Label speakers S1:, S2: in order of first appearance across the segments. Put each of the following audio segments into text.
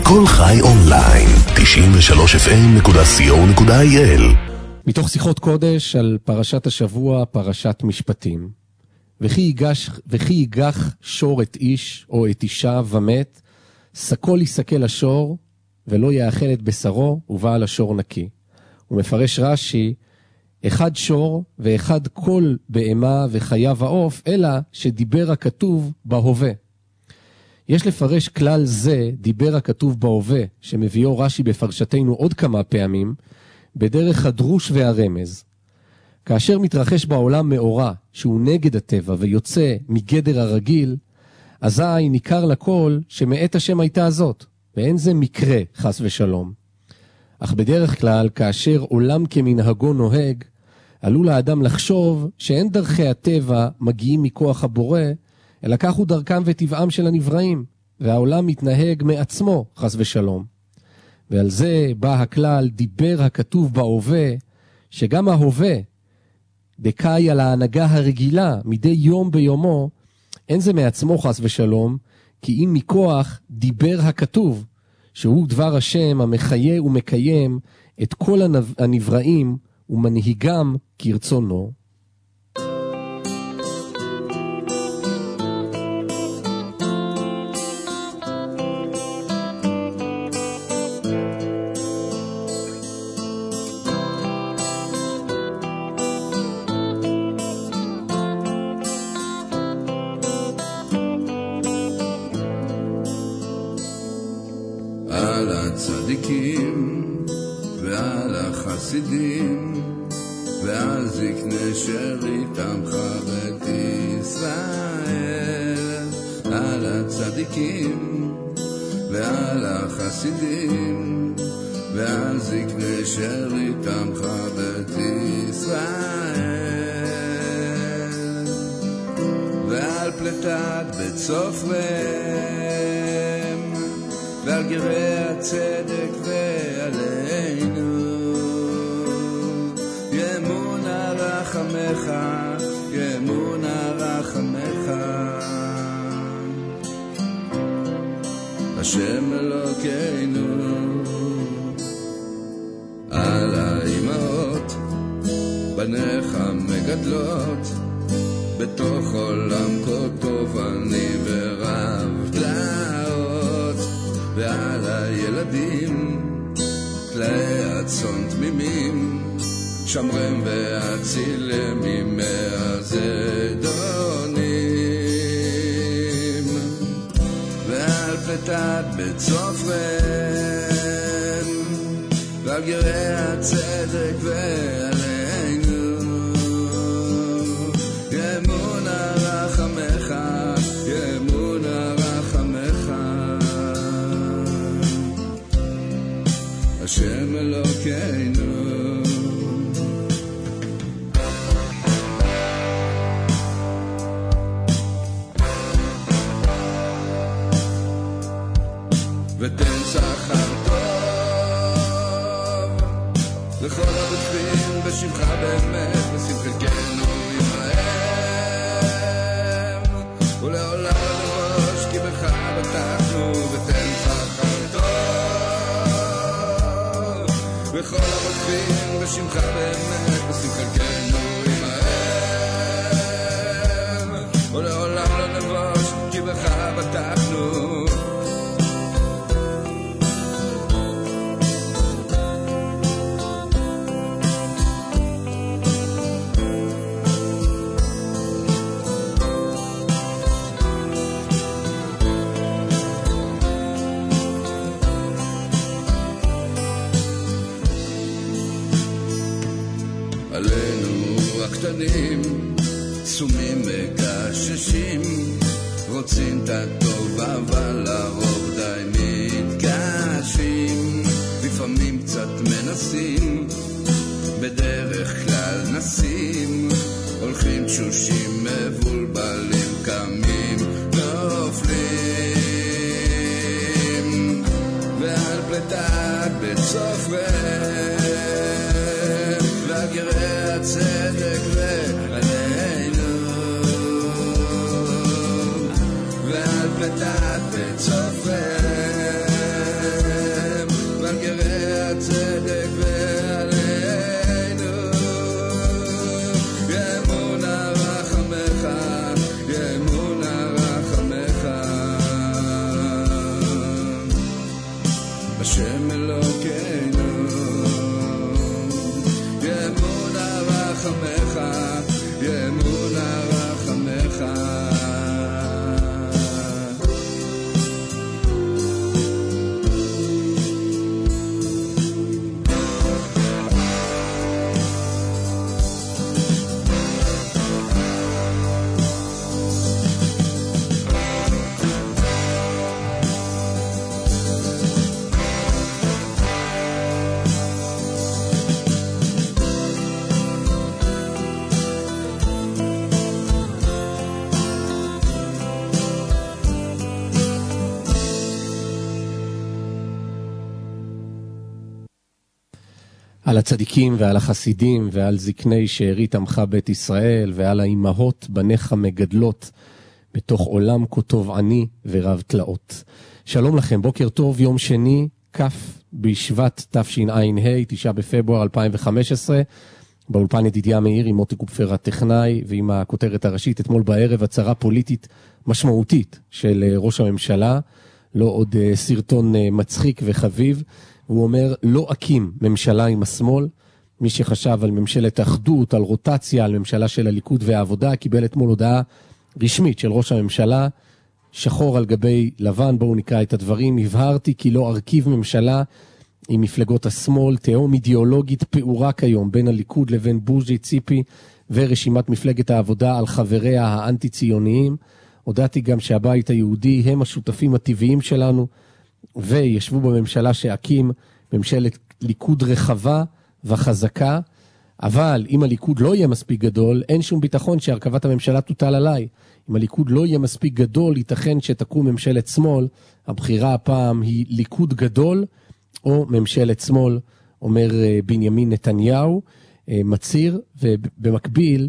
S1: כל חי אונליין, 93fm.co.il.
S2: מתוך שיחות קודש על פרשת השבוע, פרשת משפטים. וכי ייגח שור את איש או את אישה ומת, סקול יסקל השור ולא יאכל את בשרו ובעל השור נקי. הוא מפרש רש"י, אחד שור ואחד כל בהמה וחיה ועוף, אלא שדיבר הכתוב בהווה. יש לפרש כלל זה, דיבר הכתוב בהווה, שמביאו רש"י בפרשתנו עוד כמה פעמים, בדרך הדרוש והרמז. כאשר מתרחש בעולם מאורע שהוא נגד הטבע ויוצא מגדר הרגיל, אזי ניכר לכל שמאת השם הייתה זאת, ואין זה מקרה חס ושלום. אך בדרך כלל כאשר עולם כמנהגו נוהג, עלול האדם לחשוב שאין דרכי הטבע מגיעים מכוח הבורא, אלא כך הוא דרכם וטבעם של הנבראים, והעולם מתנהג מעצמו חס ושלום. ועל זה בא הכלל דיבר הכתוב בהווה, שגם ההווה, דקאי על ההנהגה הרגילה מדי יום ביומו, אין זה מעצמו חס ושלום, כי אם מכוח דיבר הכתוב, שהוא דבר השם המחיה ומקיים את כל הנבראים ומנהיגם כרצונו.
S3: על הצדיקים ועל החסידים ועל זקני שריתם חבט ישראל, על הצדיקים ועל החסידים ועל זקני שריתם חבט ישראל, ועל פלטת בית סופרם ועל גרי הצדק ועלינו ימונה רחמך, ימונה רחמך, השם אלוקינו. על האימהות בניך מגדלות בתוך עולם כה טוב אני ורב תלאות, ועל הילדים כלי הצאן תמימים שמרם והצילם מהזדונים, ועל פלטת בית סופרם ועל גרי הצדק ועלינו ימונה רחמך, ימונה רחמך, השם אלוקינו. ותן שכר טוב לכל הבטחים בשמך באמת, נשים חלקנו עמהם ולעולם לראש כי בך בטחנו. ותן שכר טוב לכל הבטחים בשמך באמת, נשים חלקנו עמהם ולעולם לא נבוש כי בך בטחנו. עלינו הקטנים סומים מקששים, רוצים את הטוב אבל לרוב די מתקשים, לפעמים קצת מנסים, בדרך כלל נסים, הולכים תשושים מבולבלים, קמים נופלים, ועל פלטת בית סופרם ועל גרי הצדק ועלינו ועל פלטת בית סופרם השם אלוקינו. ימונה רחמך, ימונה רחמך.
S2: על הצדיקים ועל החסידים ועל זקני שארית עמך בית ישראל ועל האימהות בניך מגדלות בתוך עולם כה תובעני ורב תלאות. שלום לכם, בוקר טוב, יום שני, כ' בשבט תשע"ה, 9 בפברואר 2015, באולפן ידידיה מאיר עם מוטי קופפר הטכנאי ועם הכותרת הראשית. אתמול בערב הצהרה פוליטית משמעותית של ראש הממשלה, לא עוד סרטון מצחיק וחביב. הוא אומר, לא אקים ממשלה עם השמאל. מי שחשב על ממשלת אחדות, על רוטציה, על ממשלה של הליכוד והעבודה, קיבל אתמול הודעה רשמית של ראש הממשלה, שחור על גבי לבן. בואו נקרא את הדברים. הבהרתי כי לא ארכיב ממשלה עם מפלגות השמאל, תהום אידיאולוגית פעורה כיום בין הליכוד לבין בוז'י, ציפי ורשימת מפלגת העבודה על חבריה האנטי-ציוניים. הודעתי גם שהבית היהודי הם השותפים הטבעיים שלנו, וישבו בממשלה שאקים ממשלת ליכוד רחבה וחזקה, אבל אם הליכוד לא יהיה מספיק גדול, אין שום ביטחון שהרכבת הממשלה תוטל עליי. אם הליכוד לא יהיה מספיק גדול, ייתכן שתקום ממשלת שמאל. הבחירה הפעם היא ליכוד גדול או ממשלת שמאל, אומר בנימין נתניהו, מציר. ובמקביל,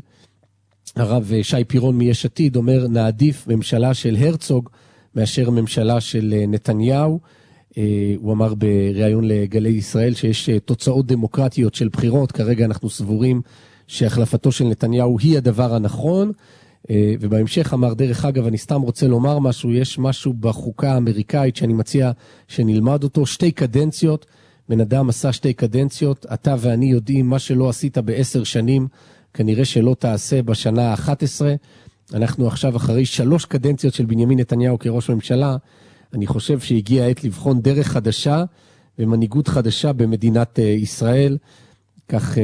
S2: הרב שי פירון מיש עתיד אומר, נעדיף ממשלה של הרצוג מאשר ממשלה של נתניהו. הוא אמר בריאיון לגלי ישראל שיש תוצאות דמוקרטיות של בחירות. כרגע אנחנו סבורים שהחלפתו של נתניהו היא הדבר הנכון. ובהמשך אמר, דרך אגב, אני סתם רוצה לומר משהו, יש משהו בחוקה האמריקאית שאני מציע שנלמד אותו. 2 קדנציות, בן אדם עשה 2 קדנציות, אתה ואני יודעים מה שלא עשית ב10 שנים, כנראה שלא תעשה בשנה ה-11. אנחנו עכשיו אחרי 3 קדנציות של בנימין נתניהו כראש ממשלה. אני חושב שהגיע העת לבחון דרך חדשה ומנהיגות חדשה במדינת ישראל. כך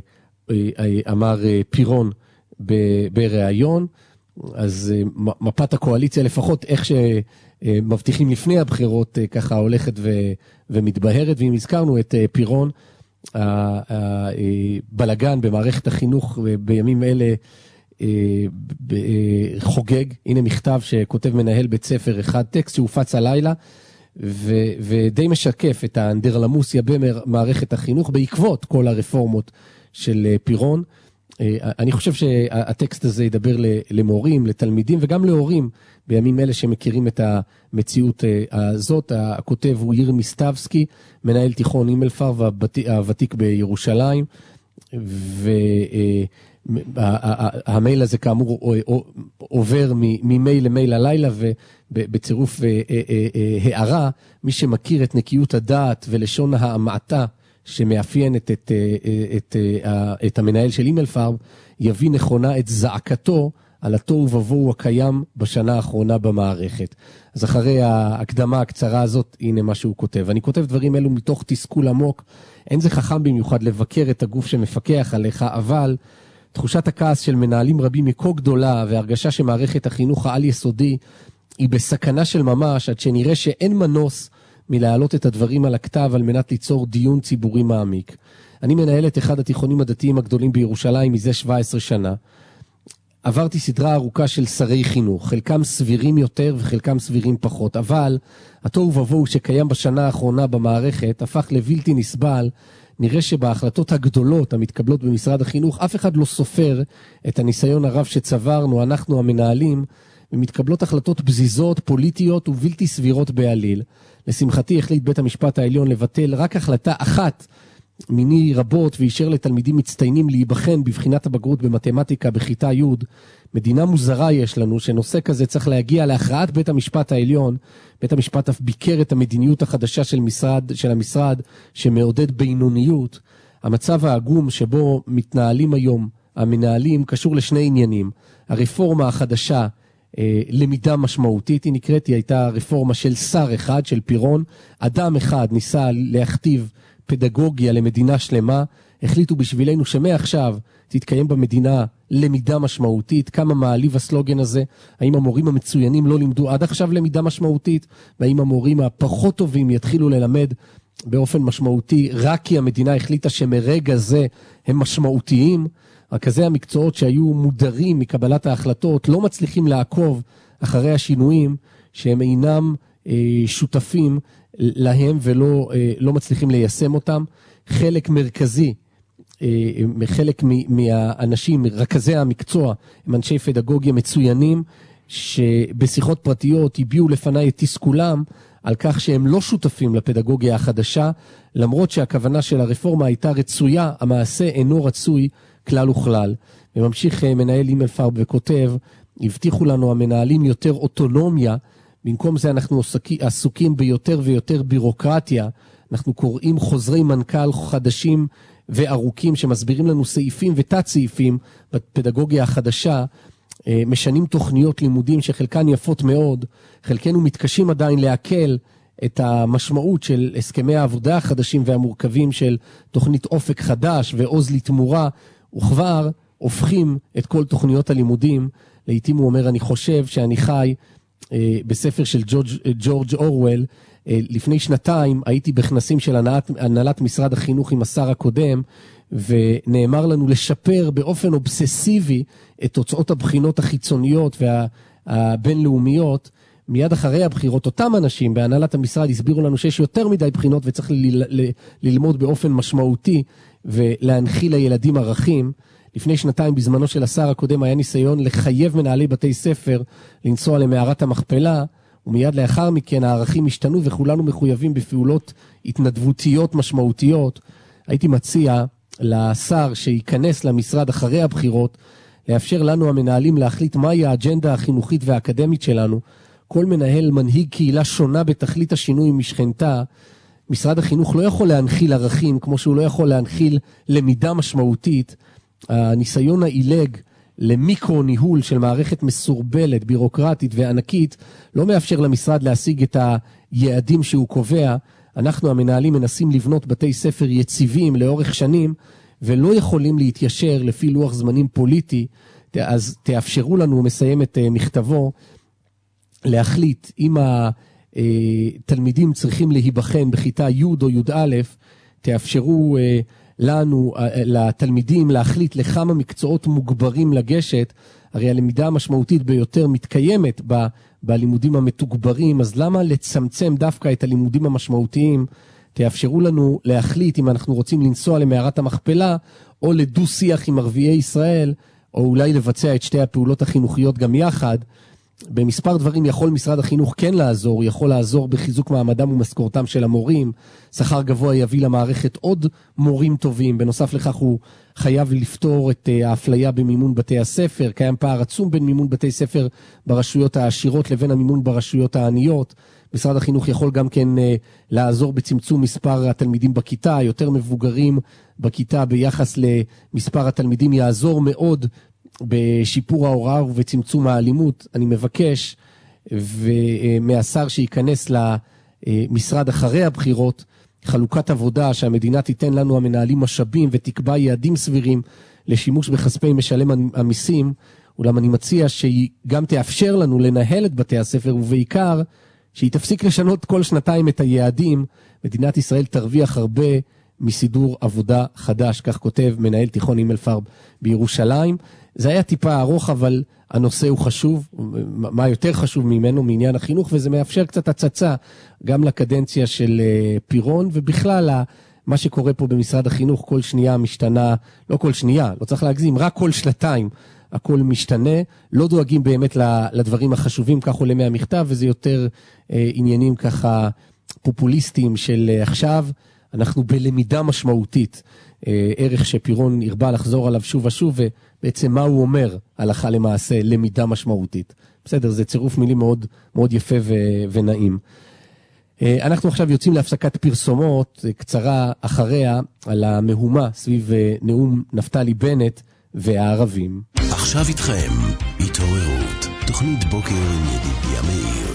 S2: אמר פירון בריאיון. אז מפת הקואליציה, לפחות איך שמבטיחים לפני הבחירות, ככה הולכת ומתבהרת. ואם הזכרנו את פירון, הבלגן במערכת החינוך בימים אלה חוגג. הנה מכתב שכותב מנהל בית ספר אחד, טקסט שהופץ הלילה ודי משקף את האנדרלמוסיה במערכת החינוך בעקבות כל הרפורמות של פירון. אני חושב שהטקסט הזה ידבר למורים, לתלמידים וגם להורים בימים אלה שמכירים את המציאות הזאת. הכותב הוא ירמי סטבסקי, מנהל תיכון הימלפרב הוותיק בירושלים, המייל הזה כאמור עובר ממייל למייל הלילה, ובצירוף הערה, מי שמכיר את נקיות הדעת ולשון המעטה שמאפיינת את המנהל של הימלפרב, יביא נכונה את זעקתו על התוהו ובוהו הקיים בשנה האחרונה במערכת. אז אחרי ההקדמה הקצרה הזאת, הנה מה שהוא כותב. אני כותב דברים אלו מתוך תסכול עמוק. אין זה חכם במיוחד לבקר את הגוף שמפקח עליך, אבל תחושת הכעס של מנהלים רבים היא כה גדולה, והרגשה שמערכת החינוך העל יסודי היא בסכנה של ממש, עד שנראה שאין מנוס מלהעלות את הדברים על הכתב על מנת ליצור דיון ציבורי מעמיק. אני מנהל את אחד התיכונים הדתיים הגדולים בירושלים מזה 17 שנה. עברתי סדרה ארוכה של שרי חינוך, חלקם סבירים יותר וחלקם סבירים פחות, אבל התוהו ובוהו שקיים בשנה האחרונה במערכת הפך לבלתי נסבל. נראה שבהחלטות הגדולות המתקבלות במשרד החינוך, אף אחד לא סופר את הניסיון הרב שצברנו, אנחנו המנהלים, ומתקבלות החלטות בזיזות, פוליטיות ובלתי סבירות בעליל. לשמחתי החליט בית המשפט העליון לבטל רק החלטה אחת מיני רבות ואישר לתלמידים מצטיינים להיבחן בבחינת הבגרות במתמטיקה בכיתה י'. מדינה מוזרה יש לנו שנושא כזה צריך להגיע להכרעת בית המשפט העליון. בית המשפט אף ביקר את המדיניות החדשה של המשרד שמעודד בינוניות. המצב העגום שבו מתנהלים היום המנהלים קשור לשני עניינים. הרפורמה החדשה, למידה משמעותית, היא נקראת, היא הייתה רפורמה של שר אחד, של פירון. אדם אחד ניסה להכתיב פדגוגיה למדינה שלמה. החליטו בשבילנו שמעכשיו תתקיים במדינה למידה משמעותית. כמה מעליב הסלוגן הזה. האם המורים המצוינים לא לימדו עד עכשיו למידה משמעותית? והאם המורים הפחות טובים יתחילו ללמד באופן משמעותי רק כי המדינה החליטה שמרגע זה הם משמעותיים? רכזי המקצועות שהיו מודרים מקבלת ההחלטות לא מצליחים לעקוב אחרי השינויים שהם אינם שותפים להם ולא מצליחים ליישם אותם. חלק מרכזי, חלק מהאנשים, רכזי המקצוע, הם אנשי פדגוגיה מצוינים שבשיחות פרטיות הביעו לפניי את תסכולם על כך שהם לא שותפים לפדגוגיה החדשה, למרות שהכוונה של הרפורמה הייתה רצויה, המעשה אינו רצוי כלל וכלל. וממשיך מנהל הימלפרב וכותב, הבטיחו לנו המנהלים יותר אוטונומיה, במקום זה אנחנו עסוקים ביותר ויותר בירוקרטיה. אנחנו קוראים חוזרי מנכ"ל חדשים וארוכים שמסבירים לנו סעיפים ותת סעיפים בפדגוגיה החדשה, משנים תוכניות לימודים שחלקן יפות מאוד, חלקנו מתקשים עדיין להקל את המשמעות של הסכמי העבודה החדשים והמורכבים של תוכנית אופק חדש ועוז לתמורה, וכבר הופכים את כל תוכניות הלימודים. לעתים הוא אומר, אני חושב שאני חי בספר של ג'ורג' אורוול. לפני שנתיים הייתי בכנסים של הנהלת משרד החינוך עם השר הקודם, ונאמר לנו לשפר באופן אובססיבי את תוצאות הבחינות החיצוניות והבינלאומיות. מיד אחרי הבחירות, אותם אנשים בהנהלת המשרד הסבירו לנו שיש יותר מדי בחינות וצריך ללמוד באופן משמעותי ולהנחיל לילדים ערכים. לפני שנתיים בזמנו של השר הקודם היה ניסיון לחייב מנהלי בתי ספר לנסוע למערת המכפלה, ומיד לאחר מכן הערכים השתנו וכולנו מחויבים בפעולות התנדבותיות משמעותיות. הייתי מציע לשר שייכנס למשרד אחרי הבחירות, לאפשר לנו המנהלים להחליט מהי האג'נדה החינוכית והאקדמית שלנו. כל מנהל מנהיג קהילה שונה בתכלית השינוי משכנתה. משרד החינוך לא יכול להנחיל ערכים כמו שהוא לא יכול להנחיל למידה משמעותית. הניסיון העילג למיקרו ניהול של מערכת מסורבלת, בירוקרטית וענקית, לא מאפשר למשרד להשיג את היעדים שהוא קובע. אנחנו המנהלים מנסים לבנות בתי ספר יציבים לאורך שנים, ולא יכולים להתיישר לפי לוח זמנים פוליטי. אז תאפשרו לנו, מסיים את מכתבו, להחליט אם התלמידים צריכים להיבחן בכיתה י' או י' תאפשרו לנו, לתלמידים, להחליט לכמה מקצועות מוגברים לגשת. הרי הלמידה המשמעותית ביותר מתקיימת בלימודים המתוגברים, אז למה לצמצם דווקא את הלימודים המשמעותיים? תאפשרו לנו להחליט אם אנחנו רוצים לנסוע למערת המכפלה, או לדו שיח עם ערביי ישראל, או אולי לבצע את שתי הפעולות החינוכיות גם יחד. במספר דברים יכול משרד החינוך כן לעזור, יכול לעזור בחיזוק מעמדם ומשכורתם של המורים, שכר גבוה יביא למערכת עוד מורים טובים, בנוסף לכך הוא חייב לפתור את האפליה במימון בתי הספר, קיים פער עצום בין מימון בתי ספר ברשויות העשירות לבין המימון ברשויות העניות. משרד החינוך יכול גם כן לעזור בצמצום מספר התלמידים בכיתה, יותר מבוגרים בכיתה ביחס למספר התלמידים יעזור מאוד בשיפור ההוראה ובצמצום האלימות. אני מבקש מהשר שייכנס למשרד אחרי הבחירות, חלוקת עבודה שהמדינה תיתן לנו המנהלים משאבים ותקבע יעדים סבירים לשימוש בכספי משלם המיסים, אולם אני מציע שהיא גם תאפשר לנו לנהל את בתי הספר, ובעיקר שהיא תפסיק לשנות כל שנתיים את היעדים. מדינת ישראל תרוויח הרבה מסידור עבודה חדש, כך כותב מנהל תיכון הימלפרב בירושלים. זה היה טיפה ארוך, אבל הנושא הוא חשוב. מה יותר חשוב ממנו, מעניין החינוך, וזה מאפשר קצת הצצה גם לקדנציה של פירון, ובכלל מה שקורה פה במשרד החינוך, כל שנייה משתנה, לא כל שנייה, לא צריך להגזים, רק כל שנתיים הכל משתנה, לא דואגים באמת לדברים החשובים, כך עולה מהמכתב, וזה יותר עניינים ככה פופוליסטיים של עכשיו. אנחנו בלמידה משמעותית, ערך שפירון הרבה לחזור עליו שוב ושוב, ובעצם מה הוא אומר הלכה למעשה, למידה משמעותית. בסדר, זה צירוף מילים מאוד, מאוד יפה ונעים. אנחנו עכשיו יוצאים להפסקת פרסומות קצרה אחריה על המהומה סביב נאום נפתלי בנט והערבים.
S1: עכשיו איתכם, התעוררות, תוכנית בוקר עם ידידיה מאיר.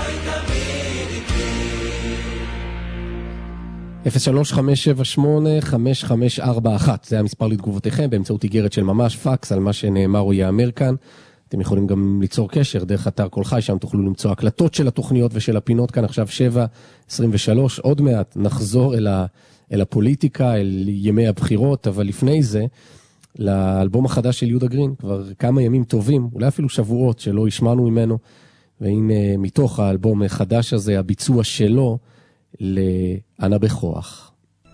S2: 03-578-5541, זה המספר לתגובותיכם באמצעות איגרת של ממש, פקס על מה שנאמר או יאמר כאן. אתם יכולים גם ליצור קשר דרך אתר כל חי, שם תוכלו למצוא הקלטות של התוכניות ושל הפינות. כאן עכשיו 7:23, עוד מעט נחזור אל הפוליטיקה, אל ימי הבחירות, אבל לפני זה, לאלבום החדש של יהודה גרין, כבר כמה ימים טובים, אולי אפילו שבועות שלא השמענו ממנו, והנה מתוך האלבום החדש הזה, הביצוע שלו לאנה בכוח.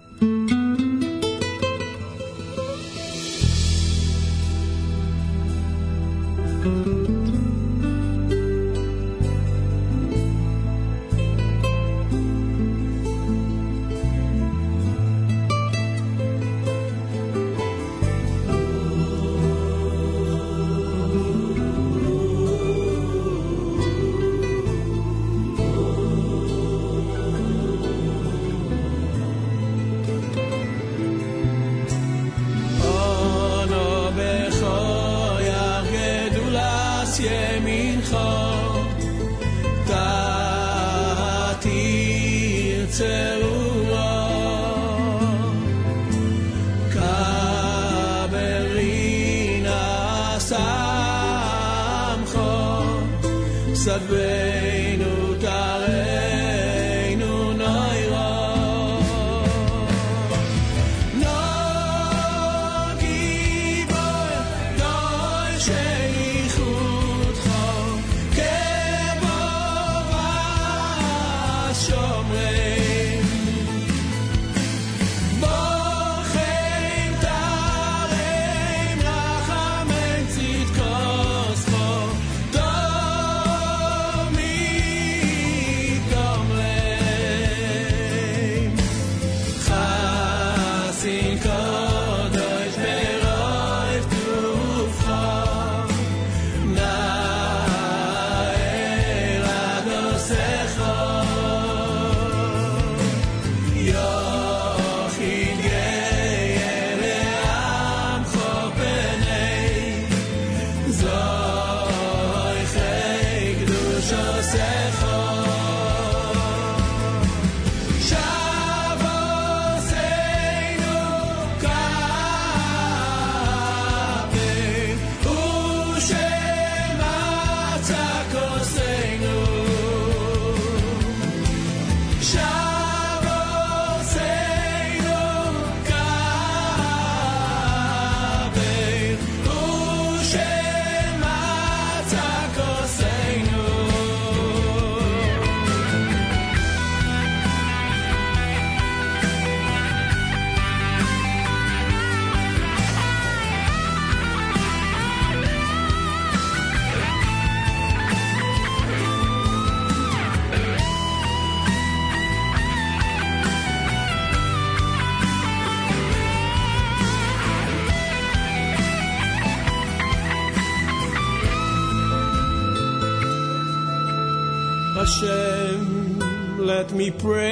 S4: Hashem, let me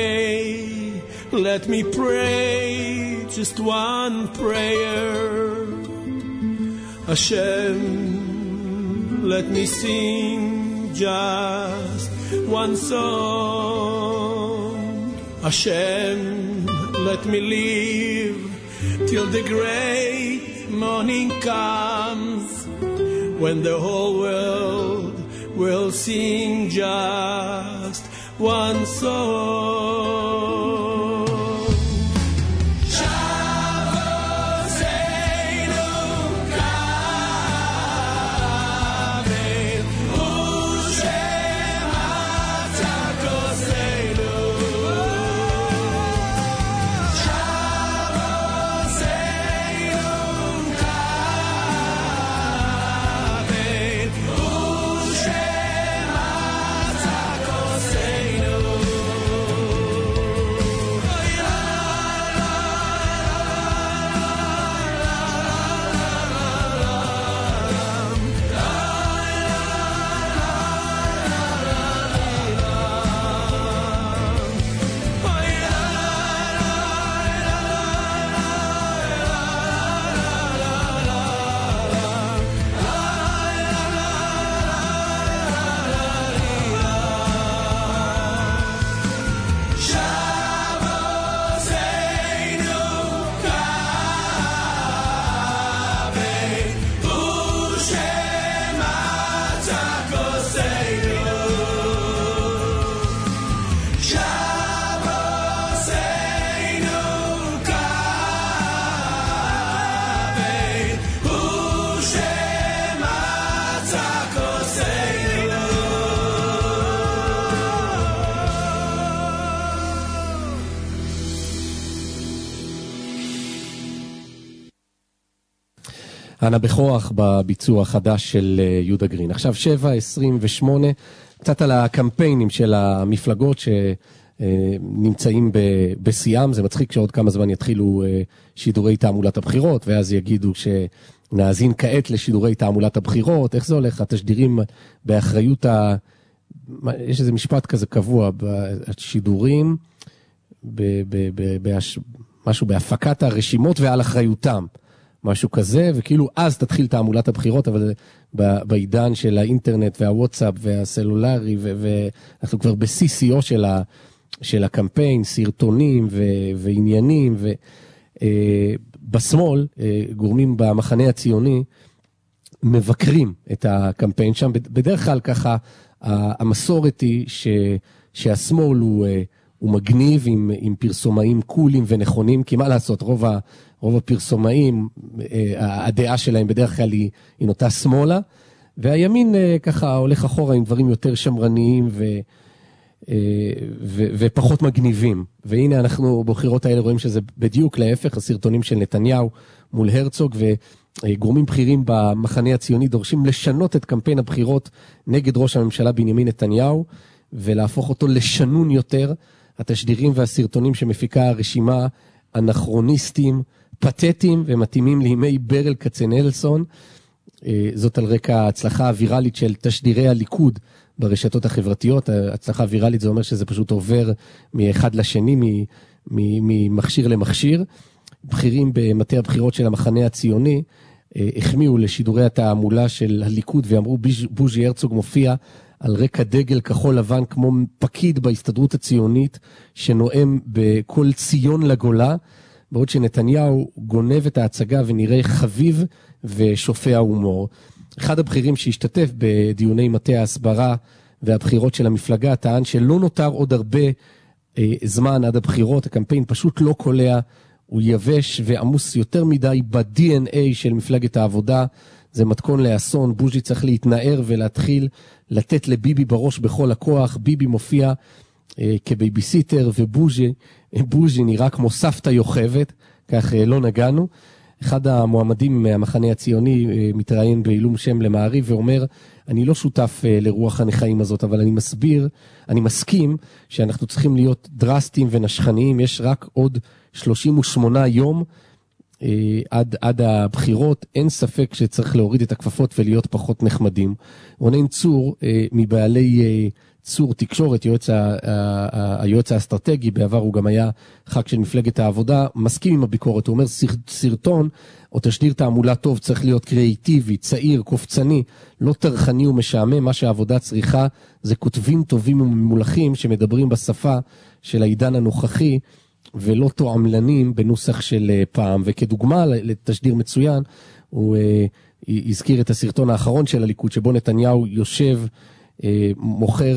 S4: pray, just one prayer. Hashem, let me sing just one song. Hashem, let me live till the great morning comes, when the whole world will sing just one song.
S2: אנה בכוח בביצוע החדש של יהודה גרין. עכשיו 7:28, קצת על הקמפיינים של המפלגות שנמצאים בשיאם. זה מצחיק שעוד כמה זמן יתחילו שידורי תעמולת הבחירות, ואז יגידו שנאזין כעת לשידורי תעמולת הבחירות. איך זה הולך? התשדירים באחריות יש איזה משפט כזה קבוע, השידורים משהו בהפקת הרשימות ועל אחריותם. משהו כזה, וכאילו אז תתחיל תעמולת הבחירות, אבל בעידן של האינטרנט והוואטסאפ והסלולרי, ואנחנו כבר ב-CCO של הקמפיין, סרטונים ועניינים, ובשמאל, גורמים במחנה הציוני, מבקרים את הקמפיין שם. בדרך כלל ככה, המסורת היא שהשמאל הוא מגניב עם פרסומאים קולים ונכונים, כי מה לעשות, רוב הפרסומאים, הדעה שלהם בדרך כלל היא נוטה שמאלה, והימין ככה הולך אחורה עם דברים יותר שמרניים ופחות מגניבים. והנה אנחנו בבחירות האלה רואים שזה בדיוק להפך, הסרטונים של נתניהו מול הרצוג, וגורמים בכירים במחנה הציוני דורשים לשנות את קמפיין הבחירות נגד ראש הממשלה בנימין נתניהו, ולהפוך אותו לשנון יותר. התשדירים והסרטונים שמפיקה הרשימה אנכרוניסטים, פתטיים ומתאימים לימי ברל כצנלסון. זאת על רקע ההצלחה הווירלית של תשדירי הליכוד ברשתות החברתיות. ההצלחה הווירלית זה אומר שזה פשוט עובר מאחד לשני, ממכשיר למכשיר. בכירים במטה הבחירות של המחנה הציוני החמיאו לשידורי התעמולה של הליכוד ואמרו בוז'י הרצוג מופיע על רקע דגל כחול לבן כמו פקיד בהסתדרות הציונית שנואם בכל ציון לגולה, בעוד שנתניהו גונב את ההצגה ונראה חביב ושופע הומור. אחד הבכירים שהשתתף בדיוני מטה ההסברה והבחירות של המפלגה טען שלא נותר עוד הרבה זמן עד הבחירות, הקמפיין פשוט לא קולע, הוא יבש ועמוס יותר מדי ב-DNA של מפלגת העבודה, זה מתכון לאסון. בוז'י צריך להתנער ולהתחיל לתת לביבי בראש בכל הכוח. ביבי מופיע כבייביסיטר ובוז'י נראה כמו סבתא יוכבת, כך לא נגענו. אחד המועמדים מהמחנה הציוני מתראיין בעילום שם למעריב ואומר, אני לא שותף לרוח הנכאים הזאת, אבל אני מסכים שאנחנו צריכים להיות דרסטיים ונשכניים. יש רק עוד 38 יום עד הבחירות, אין ספק שצריך להוריד את הכפפות ולהיות פחות נחמדים. רונן צור, מבעלי צור תקשורת, היועץ האסטרטגי, בעבר הוא גם היה ח"כ של מפלגת העבודה, מסכים עם הביקורת. הוא אומר, סרטון או תשדיר תעמולה טוב צריך להיות קריאיטיבי, צעיר, קופצני, לא טרחני ומשעמם. מה שהעבודה צריכה זה כותבים טובים וממולחים שמדברים בשפה של העידן הנוכחי, ולא תועמלנים בנוסח של פעם. וכדוגמה לתשדיר מצוין, הוא הזכיר את הסרטון האחרון של הליכוד, שבו נתניהו יושב, מוכר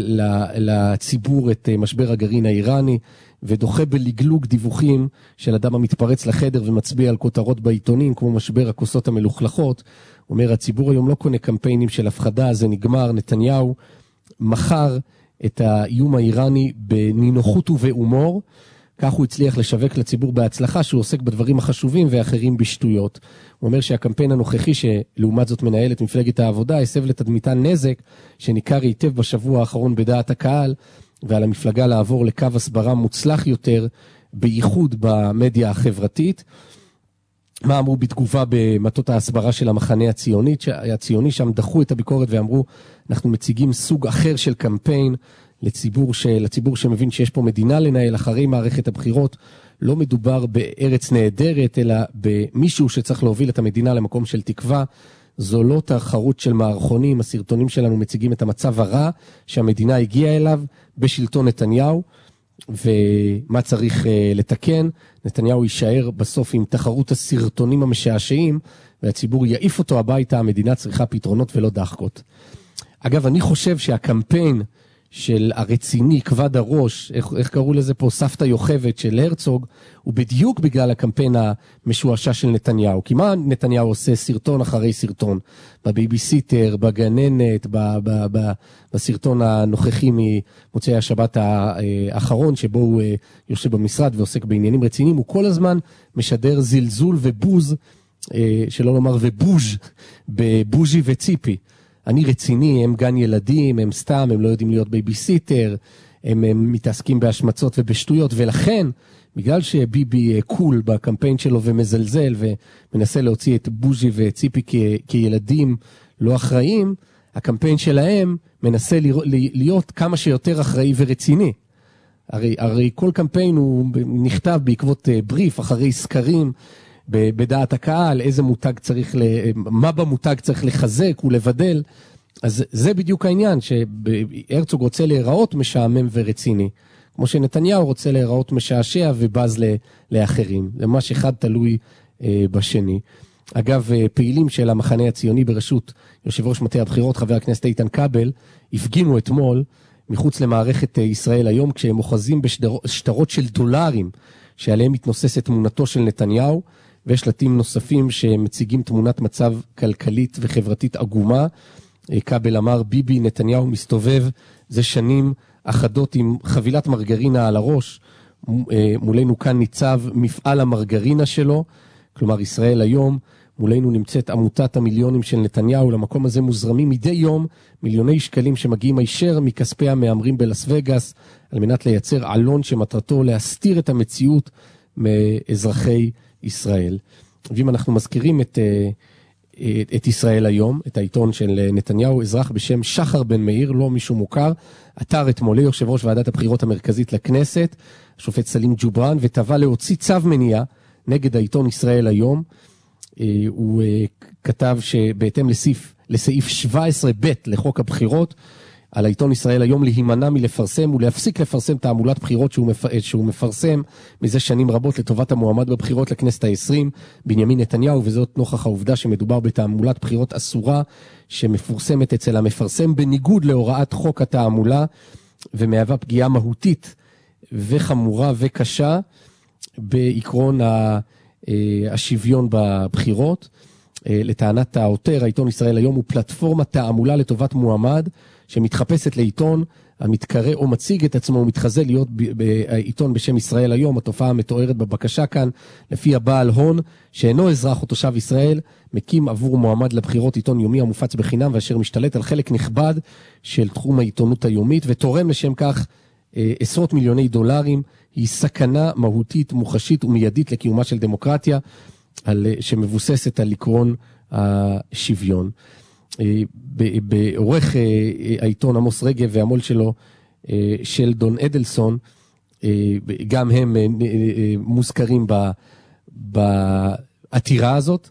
S2: לציבור את משבר הגרעין האיראני, ודוחה בלגלוג דיווחים של אדם המתפרץ לחדר ומצביע על כותרות בעיתונים, כמו משבר הכוסות המלוכלכות. הוא אומר, הציבור היום לא קונה קמפיינים של הפחדה, זה נגמר. נתניהו מכר את האיום האיראני בנינוחות ובהומור, כך הוא הצליח לשווק לציבור בהצלחה שהוא עוסק בדברים החשובים ואחרים בשטויות. הוא אומר שהקמפיין הנוכחי שלעומת זאת מנהלת מפלגת העבודה הסב לתדמיתה נזק שניכר היטב בשבוע האחרון בדעת הקהל, ועל המפלגה לעבור לקו הסברה מוצלח יותר, בייחוד במדיה החברתית. מה אמרו בתגובה במטות ההסברה של המחנה הציוני? שם דחו את הביקורת ואמרו, אנחנו מציגים סוג אחר של קמפיין, לציבור שמבין שיש פה מדינה לנהל אחרי מערכת הבחירות. לא מדובר בארץ נהדרת, אלא במישהו שצריך להוביל את המדינה למקום של תקווה. זו לא תחרות של מערכונים. הסרטונים שלנו מציגים את המצב הרע שהמדינה הגיעה אליו בשלטון נתניהו, ומה צריך לתקן. נתניהו יישאר בסוף עם תחרות הסרטונים המשעשעים, והציבור יעיף אותו הביתה. המדינה צריכה פתרונות ולא דחקות. אגב, אני חושב שהקמפיין של הרציני, כבד הראש, איך קראו לזה פה, סבתא יוכבת של הרצוג, הוא בדיוק בגלל הקמפיין המשועשע של נתניהו. כי מה נתניהו עושה סרטון אחרי סרטון? בבייביסיטר, בגננת, בסרטון הנוכחי ממוצאי השבת האחרון, שבו הוא יושב במשרד ועוסק בעניינים רציניים, הוא כל הזמן משדר זלזול ובוז שלא לומר ובוז' בבוז'י וציפי. אני רציני, הם גן ילדים, הם סתם, הם לא יודעים להיות בייביסיטר, הם מתעסקים בהשמצות ובשטויות, ולכן, בגלל שביבי קול בקמפיין שלו ומזלזל ומנסה להוציא את בוז'י וציפי כילדים לא אחראים, הקמפיין שלהם מנסה להיות כמה שיותר אחראי ורציני. הרי כל קמפיין הוא נכתב בעקבות בריף, אחרי סקרים, בדעת הקהל, איזה מותג צריך, מה במותג צריך לחזק ולבדל. אז זה בדיוק העניין, שהרצוג רוצה להיראות משעמם ורציני, כמו שנתניהו רוצה להיראות משעשע ובז לאחרים. זה ממש אחד תלוי בשני. אגב, פעילים של המחנה הציוני בראשות יושב ראש מטה הבחירות, חבר הכנסת איתן כבל, הפגינו אתמול מחוץ למערכת ישראל היום, כשהם אוחזים בשטרות של דולרים, שעליהם מתנוססת תמונתו של נתניהו, ושלטים נוספים שמציגים תמונת מצב כלכלית וחברתית עגומה. כבל אמר, ביבי נתניהו מסתובב זה שנים אחדות עם חבילת מרגרינה על הראש, מולנו כאן ניצב מפעל המרגרינה שלו, כלומר ישראל היום, מולנו נמצאת עמותת המיליונים של נתניהו, למקום הזה מוזרמים מדי יום מיליוני שקלים שמגיעים הישר מכספי המאמרים בלס וגאס, על מנת לייצר עלון שמטרתו להסתיר את המציאות מאזרחי ישראל. ואם אנחנו מזכירים את ישראל היום, את העיתון של נתניהו, אזרח בשם שחר בן מאיר, לא מישהו מוכר, אתר אתמול יושב ראש ועדת הבחירות המרכזית לכנסת, השופט סלים ג'ובראן, וטבע להוציא צו מניעה נגד העיתון ישראל היום. הוא כתב שבהתאם לסעיף 17ב לחוק הבחירות, על העיתון ישראל היום להימנע מלפרסם ולהפסיק לפרסם תעמולת בחירות שהוא מפרסם מזה שנים רבות לטובת המועמד בבחירות לכנסת ה-20, בנימין נתניהו, וזאת נוכח העובדה שמדובר בתעמולת בחירות אסורה שמפורסמת אצל המפרסם בניגוד להוראת חוק התעמולה, ומהווה פגיעה מהותית וחמורה וקשה בעקרון השוויון בבחירות. לטענת העותר, העיתון ישראל היום הוא פלטפורמה תעמולה לטובת מועמד שמתחפשת לעיתון המתקרא או מציג את עצמו ומתחזה להיות בעיתון בשם ישראל היום. התופעה המתוארת בבקשה כאן, לפי הבעל הון שאינו אזרח או תושב ישראל, מקים עבור מועמד לבחירות עיתון יומי המופץ בחינם, ואשר משתלט על חלק נכבד של תחום העיתונות היומית ותורם לשם כך עשרות מיליוני דולרים. היא סכנה מהותית, מוחשית ומיידית לקיומה של דמוקרטיה שמבוססת על עקרון השוויון. בעורך העיתון עמוס רגב והמול שלו שלדון אדלסון, גם הם מוזכרים בעתירה הזאת,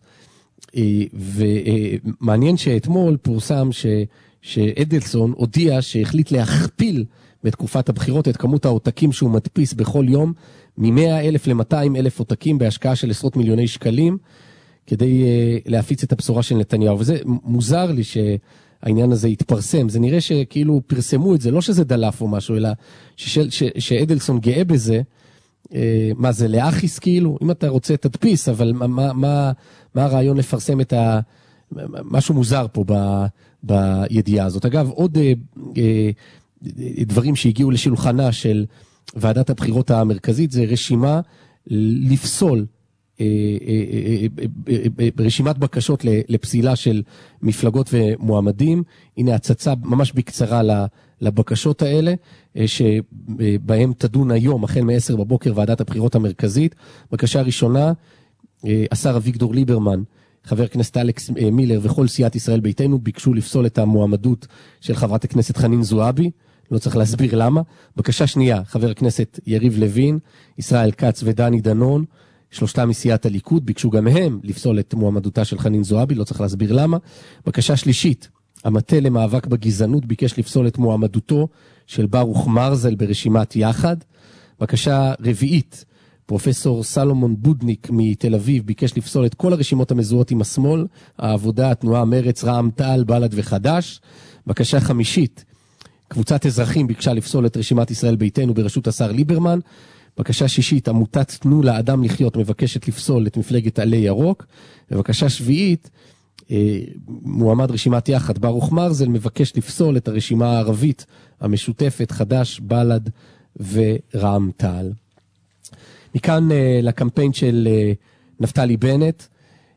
S2: ומעניין שאתמול פורסם שאדלסון הודיע שהחליט להכפיל בתקופת הבחירות את כמות העותקים שהוא מדפיס בכל יום, מ-100,000 ל-200,000 עותקים בהשקעה של עשרות מיליוני שקלים, כדי להפיץ את הבשורה של נתניהו. וזה מוזר לי שהעניין הזה יתפרסם. זה נראה שכאילו פרסמו את זה, לא שזה דלף או משהו, אלא שאדלסון גאה בזה. מה זה, לאחיס כאילו? אם אתה רוצה תדפיס, אבל מה הרעיון לפרסם את משהו מוזר פה בידיעה הזאת. אגב, עוד דברים שהגיעו לשולחנה של ועדת הבחירות המרכזית, זה רשימה לפסול, רשימת בקשות לפסילה של מפלגות ומועמדים. הנה הצצה ממש בקצרה לבקשות האלה, שבהם תדון היום, החל מ-10 בבוקר, ועדת הבחירות המרכזית. בקשה ראשונה, השר אביגדור ליברמן, חבר הכנסת אלכס מילר וכל סיעת ישראל ביתנו ביקשו לפסול את המועמדות של חברת הכנסת חנין זועבי, לא צריך להסביר למה. בקשה שנייה, חבר הכנסת יריב לוין, ישראל כץ ודני דנון, שלושתם מסיעת הליכוד, ביקשו גם הם לפסול את מועמדותה של חנין זועבי, לא צריך להסביר למה. בקשה שלישית, המטה למאבק בגזענות ביקש לפסול את מועמדותו של ברוך מרזל ברשימת יחד. בקשה רביעית, פרופסור סלומון בודניק מתל אביב ביקש לפסול את כל הרשימות המזוהות עם השמאל, העבודה, התנועה, מרץ, רע"מ, תע"ל, בל"ד וחד"ש. בקשה חמישית, קבוצת אזרחים ביקשה לפסול את רשימת ישראל ביתנו בראשות השר ליברמן. בקשה שישית, עמותת תנו לאדם לחיות מבקשת לפסול את מפלגת עלי ירוק. ובקשה שביעית, מועמד רשימת יחד ברוך מרזל מבקש לפסול את הרשימה הערבית המשותפת, חד"ש, בל"ד ורע"מ תע"ל. מכאן לקמפיין של נפתלי בנט,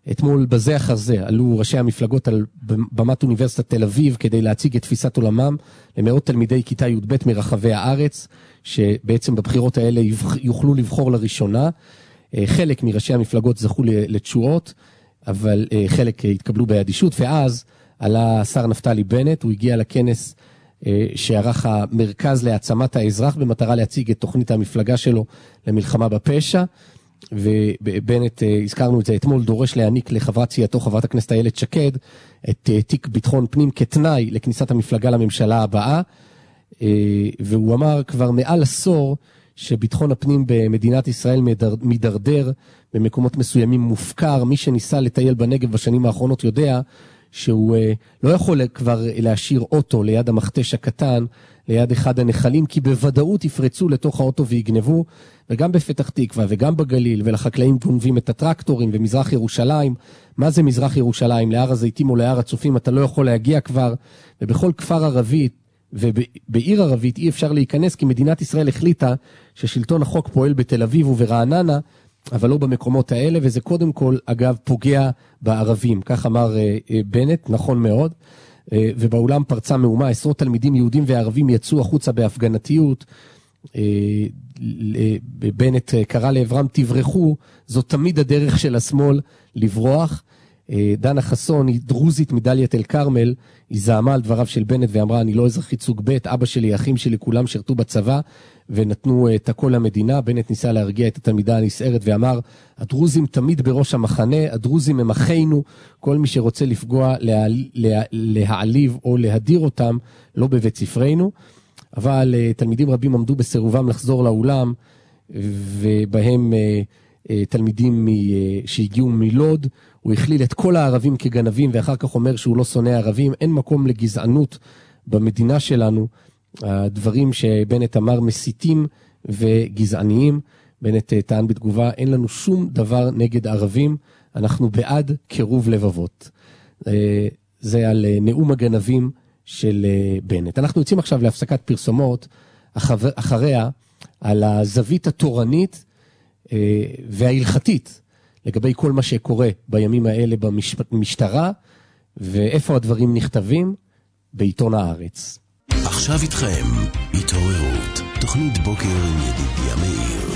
S2: אתמול בזה אחר זה עלו ראשי המפלגות על במת אוניברסיטת תל אביב כדי להציג את תפיסת עולמם למאות תלמידי כיתה י"ב מרחבי הארץ, שבעצם בבחירות האלה יוכלו לבחור לראשונה. חלק מראשי המפלגות זכו לתשואות, אבל חלק התקבלו באדישות, ואז עלה שר נפתלי בנט, הוא הגיע לכנס שערך המרכז להעצמת האזרח במטרה להציג את תוכנית המפלגה שלו למלחמה בפשע, ובנט, הזכרנו את זה אתמול, דורש להעניק לחברת סיעתו, חברת הכנסת איילת שקד, את תיק ביטחון פנים כתנאי לכניסת המפלגה לממשלה הבאה, והוא אמר כבר מעל עשור שביטחון הפנים במדינת ישראל מדרדר, במקומות מסוימים מופקר. מי שניסה לטייל בנגב בשנים האחרונות יודע שהוא לא יכול כבר להשאיר אוטו ליד המכתש הקטן, ליד אחד הנחלים, כי בוודאות יפרצו לתוך האוטו ויגנבו, וגם בפתח תקווה וגם בגליל, ולחקלאים גונבים את הטרקטורים, ומזרח ירושלים. מה זה מזרח ירושלים? להר הזיתים או להר הצופים אתה לא יכול להגיע כבר, ובכל כפר ערבי ובעיר ערבית אי אפשר להיכנס, כי מדינת ישראל החליטה ששלטון החוק פועל בתל אביב וברעננה, אבל לא במקומות האלה, וזה קודם כל, אגב, פוגע בערבים. כך אמר בנט, נכון מאוד. ובאולם פרצה מהומה, עשרות תלמידים יהודים וערבים יצאו החוצה בהפגנתיות. בנט קרא לעברם, תברחו, זאת תמיד הדרך של השמאל לברוח. דנה חסון, היא דרוזית מדליית אל כרמל, היא זעמה על דבריו של בנט ואמרה, אני לא אזרחית סוג ב', אבא שלי, אחים שלי, כולם שרתו בצבא ונתנו את הכל למדינה. בנט ניסה להרגיע את התלמידה הנסערת ואמר, הדרוזים תמיד בראש המחנה, הדרוזים הם אחינו, כל מי שרוצה לפגוע, להעליב או להדיר אותם, לא בבית ספרנו. אבל תלמידים רבים עמדו בסירובם לחזור לאולם, ובהם תלמידים שהגיעו מלוד. הוא הכליל את כל הערבים כגנבים, ואחר כך אומר שהוא לא שונא ערבים. אין מקום לגזענות במדינה שלנו. הדברים שבנט אמר מסיתים וגזעניים. בנט טען בתגובה, אין לנו שום דבר נגד ערבים, אנחנו בעד קירוב לבבות. זה על נאום הגנבים של בנט. אנחנו יוצאים עכשיו להפסקת פרסומות, אחריה על הזווית התורנית וההלכתית, לגבי כל מה שקורה בימים האלה במשטרה, ואיפה הדברים נכתבים בעיתון הארץ.
S1: עכשיו איתכם, התעוררות, תוכנית בוקר עם ידידיה מאיר.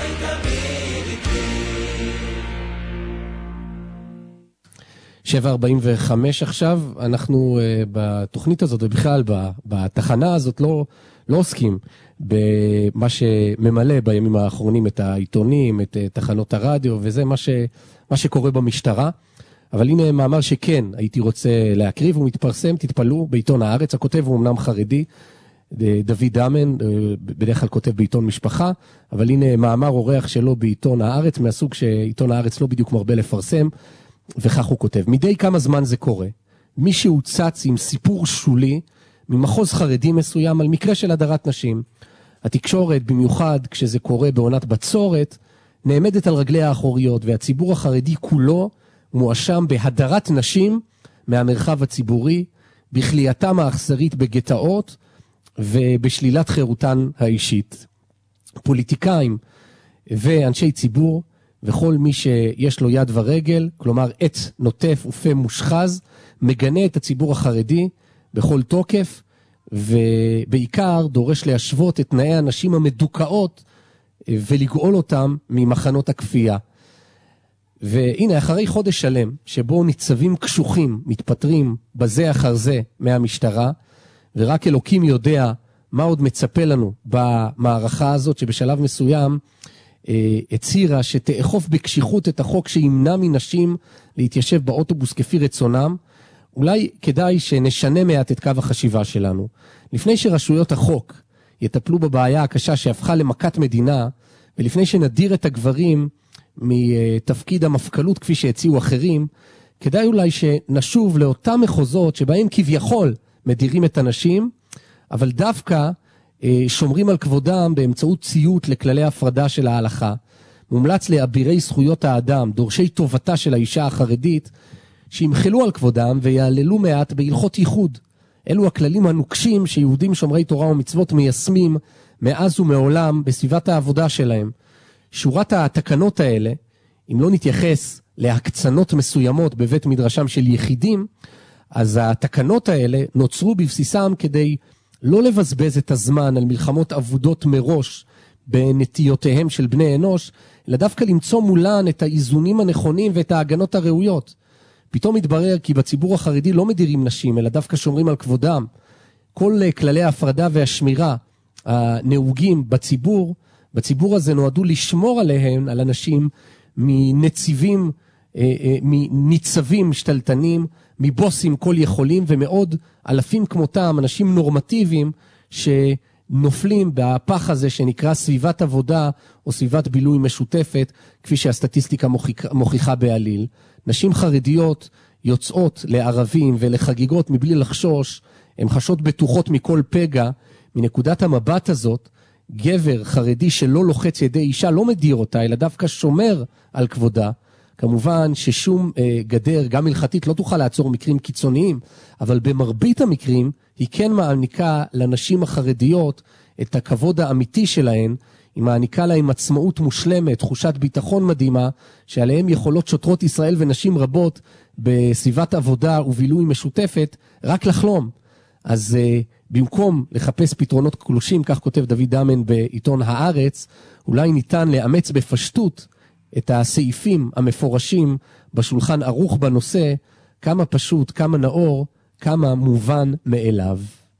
S2: 7:45 עכשיו, אנחנו בתוכנית הזאת ובכלל בתחנה הזאת לא עוסקים במה שממלא בימים האחרונים את העיתונים, את תחנות הרדיו, וזה מה שקורה במשטרה. אבל הנה מאמר שכן הייתי רוצה להקריב, הוא מתפרסם, תתפלאו, בעיתון הארץ. הכותב הוא אמנם חרדי, דוד דמן, בדרך כלל כותב בעיתון משפחה, אבל הנה מאמר אורח שלו בעיתון הארץ, מהסוג שעיתון הארץ לא בדיוק מרבה לפרסם, וכך הוא כותב. מדי כמה זמן זה קורה, מישהו צץ עם סיפור שולי ממחוז חרדי מסוים על מקרה של הדרת נשים. התקשורת, במיוחד כשזה קורה בעונת בצורת, נעמדת על רגליה האחוריות, והציבור החרדי כולו מואשם בהדרת נשים מהמרחב הציבורי, בכלייתם האכזרית בגטאות ובשלילת חירותן האישית. פוליטיקאים ואנשי ציבור וכל מי שיש לו יד ורגל, כלומר עץ נוטף ופה מושחז, מגנה את הציבור החרדי בכל תוקף, ובעיקר דורש להשוות את תנאי הנשים המדוכאות ולגאול אותם ממחנות הכפייה. והנה, אחרי חודש שלם שבו ניצבים קשוחים מתפטרים בזה אחר זה מהמשטרה, ורק אלוקים יודע מה עוד מצפה לנו במערכה הזאת, שבשלב מסוים הצהירה שתאכוף בקשיחות את החוק שימנע מנשים להתיישב באוטובוס כפי רצונם. אולי כדאי שנשנה מעט את קו החשיבה שלנו. לפני שרשויות החוק יטפלו בבעיה הקשה שהפכה למכת מדינה, ולפני שנדיר את הגברים מתפקיד המפכ"לות כפי שהציעו אחרים, כדאי אולי שנשוב לאותם מחוזות שבהם כביכול מדירים את הנשים, אבל דווקא שומרים על כבודם באמצעות ציות לכללי הפרדה של ההלכה. מומלץ לאבירי זכויות האדם, דורשי טובתה של האישה החרדית, שימחלו על כבודם ויעללו מעט בהלכות ייחוד. אלו הכללים הנוקשים שיהודים שומרי תורה ומצוות מיישמים מאז ומעולם בסביבת העבודה שלהם. שורת התקנות האלה אם לא נתייחס להקצנות מסוימות בבית מדרשם של יחידים, אז התקנות האלה נוצרו בבסיסם כדי לא לבזבז את הזמן על מלחמות עבודות מראש בנטיותיהם של בני אנוש, אלא דווקא למצוא מולן את האיזונים הנכונים ואת ההגנות הראויות. פתאום מתברר כי בציבור החרדי לא מדירים נשים, אלא דווקא שומרים על כבודם. כל כללי ההפרדה והשמירה הנהוגים בציבור הזה נועדו לשמור עליהם, על אנשים, מניצבים שתלטנים, מבוסים כל יכולים, ומאוד אלפים כמותם, אנשים נורמטיביים שנופלים בפח הזה שנקרא סביבת עבודה או סביבת בילוי משותפת, כפי שהסטטיסטיקה מוכיחה בעליל. נשים חרדיות יוצאות לערבים ולחגיגות מבלי לחשוש, הן חשות בטוחות מכל פגע. מנקודת המבט הזאת, גבר חרדי שלא לוחץ ידי אישה לא מדיר אותה, אלא דווקא שומר על כבודה. כמובן ששום גדר, גם הלכתית, לא תוכל לעצור מקרים קיצוניים, אבל במרבית המקרים היא כן מעניקה לנשים החרדיות את הכבוד האמיתי שלהן, היא מעניקה להם עצמאות מושלמת, תחושת ביטחון מדהימה, שעליהם יכולות שוטרות ישראל ונשים רבות בסביבת עבודה ובילוי משותפת, רק לחלום. אז במקום לחפש פתרונות קלושים, כך כותב דוד דמן בעיתון הארץ, אולי ניתן לאמץ בפשטות את הסעיפים המפורשים בשולחן ערוך בנושא, כמה פשוט, כמה נאור, כמה מובן מאליו.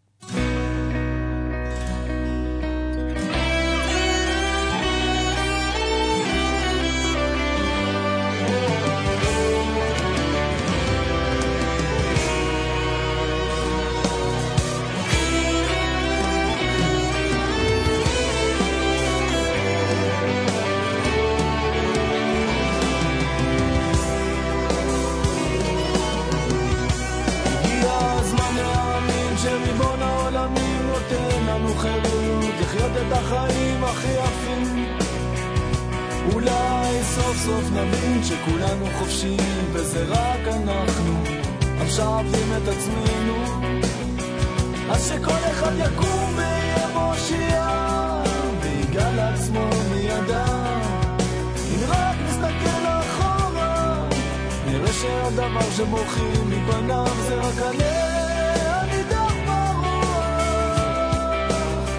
S5: סוף נבין שכולנו חופשיים וזה רק אנחנו עכשיו עם את עצמנו, אז שכל אחד יקום ויהיה מושיע ויגע לעצמו מידה. אם רק נסתכל אחורה נראה שהדבר שבורחים מפניו זה רק עליה נידח ברוח.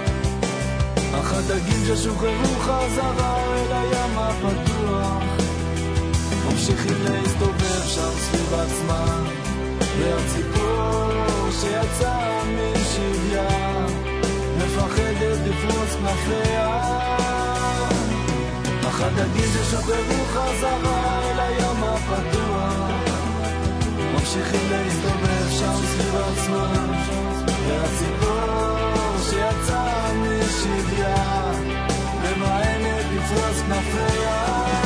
S5: החדגים ששוחררו חזרה אל הים הפתוח ממשיכים להסתובב שם סביב עצמם, והציפור שיצא משביה מפחדת לפרוץ כנפיה. החדגים ששוחררו חזרה אל הים הפתוח ממשיכים להסתובב שם סביב עצמם, והציפור שיצא משביה ממאנת לפרוץ כנפיה.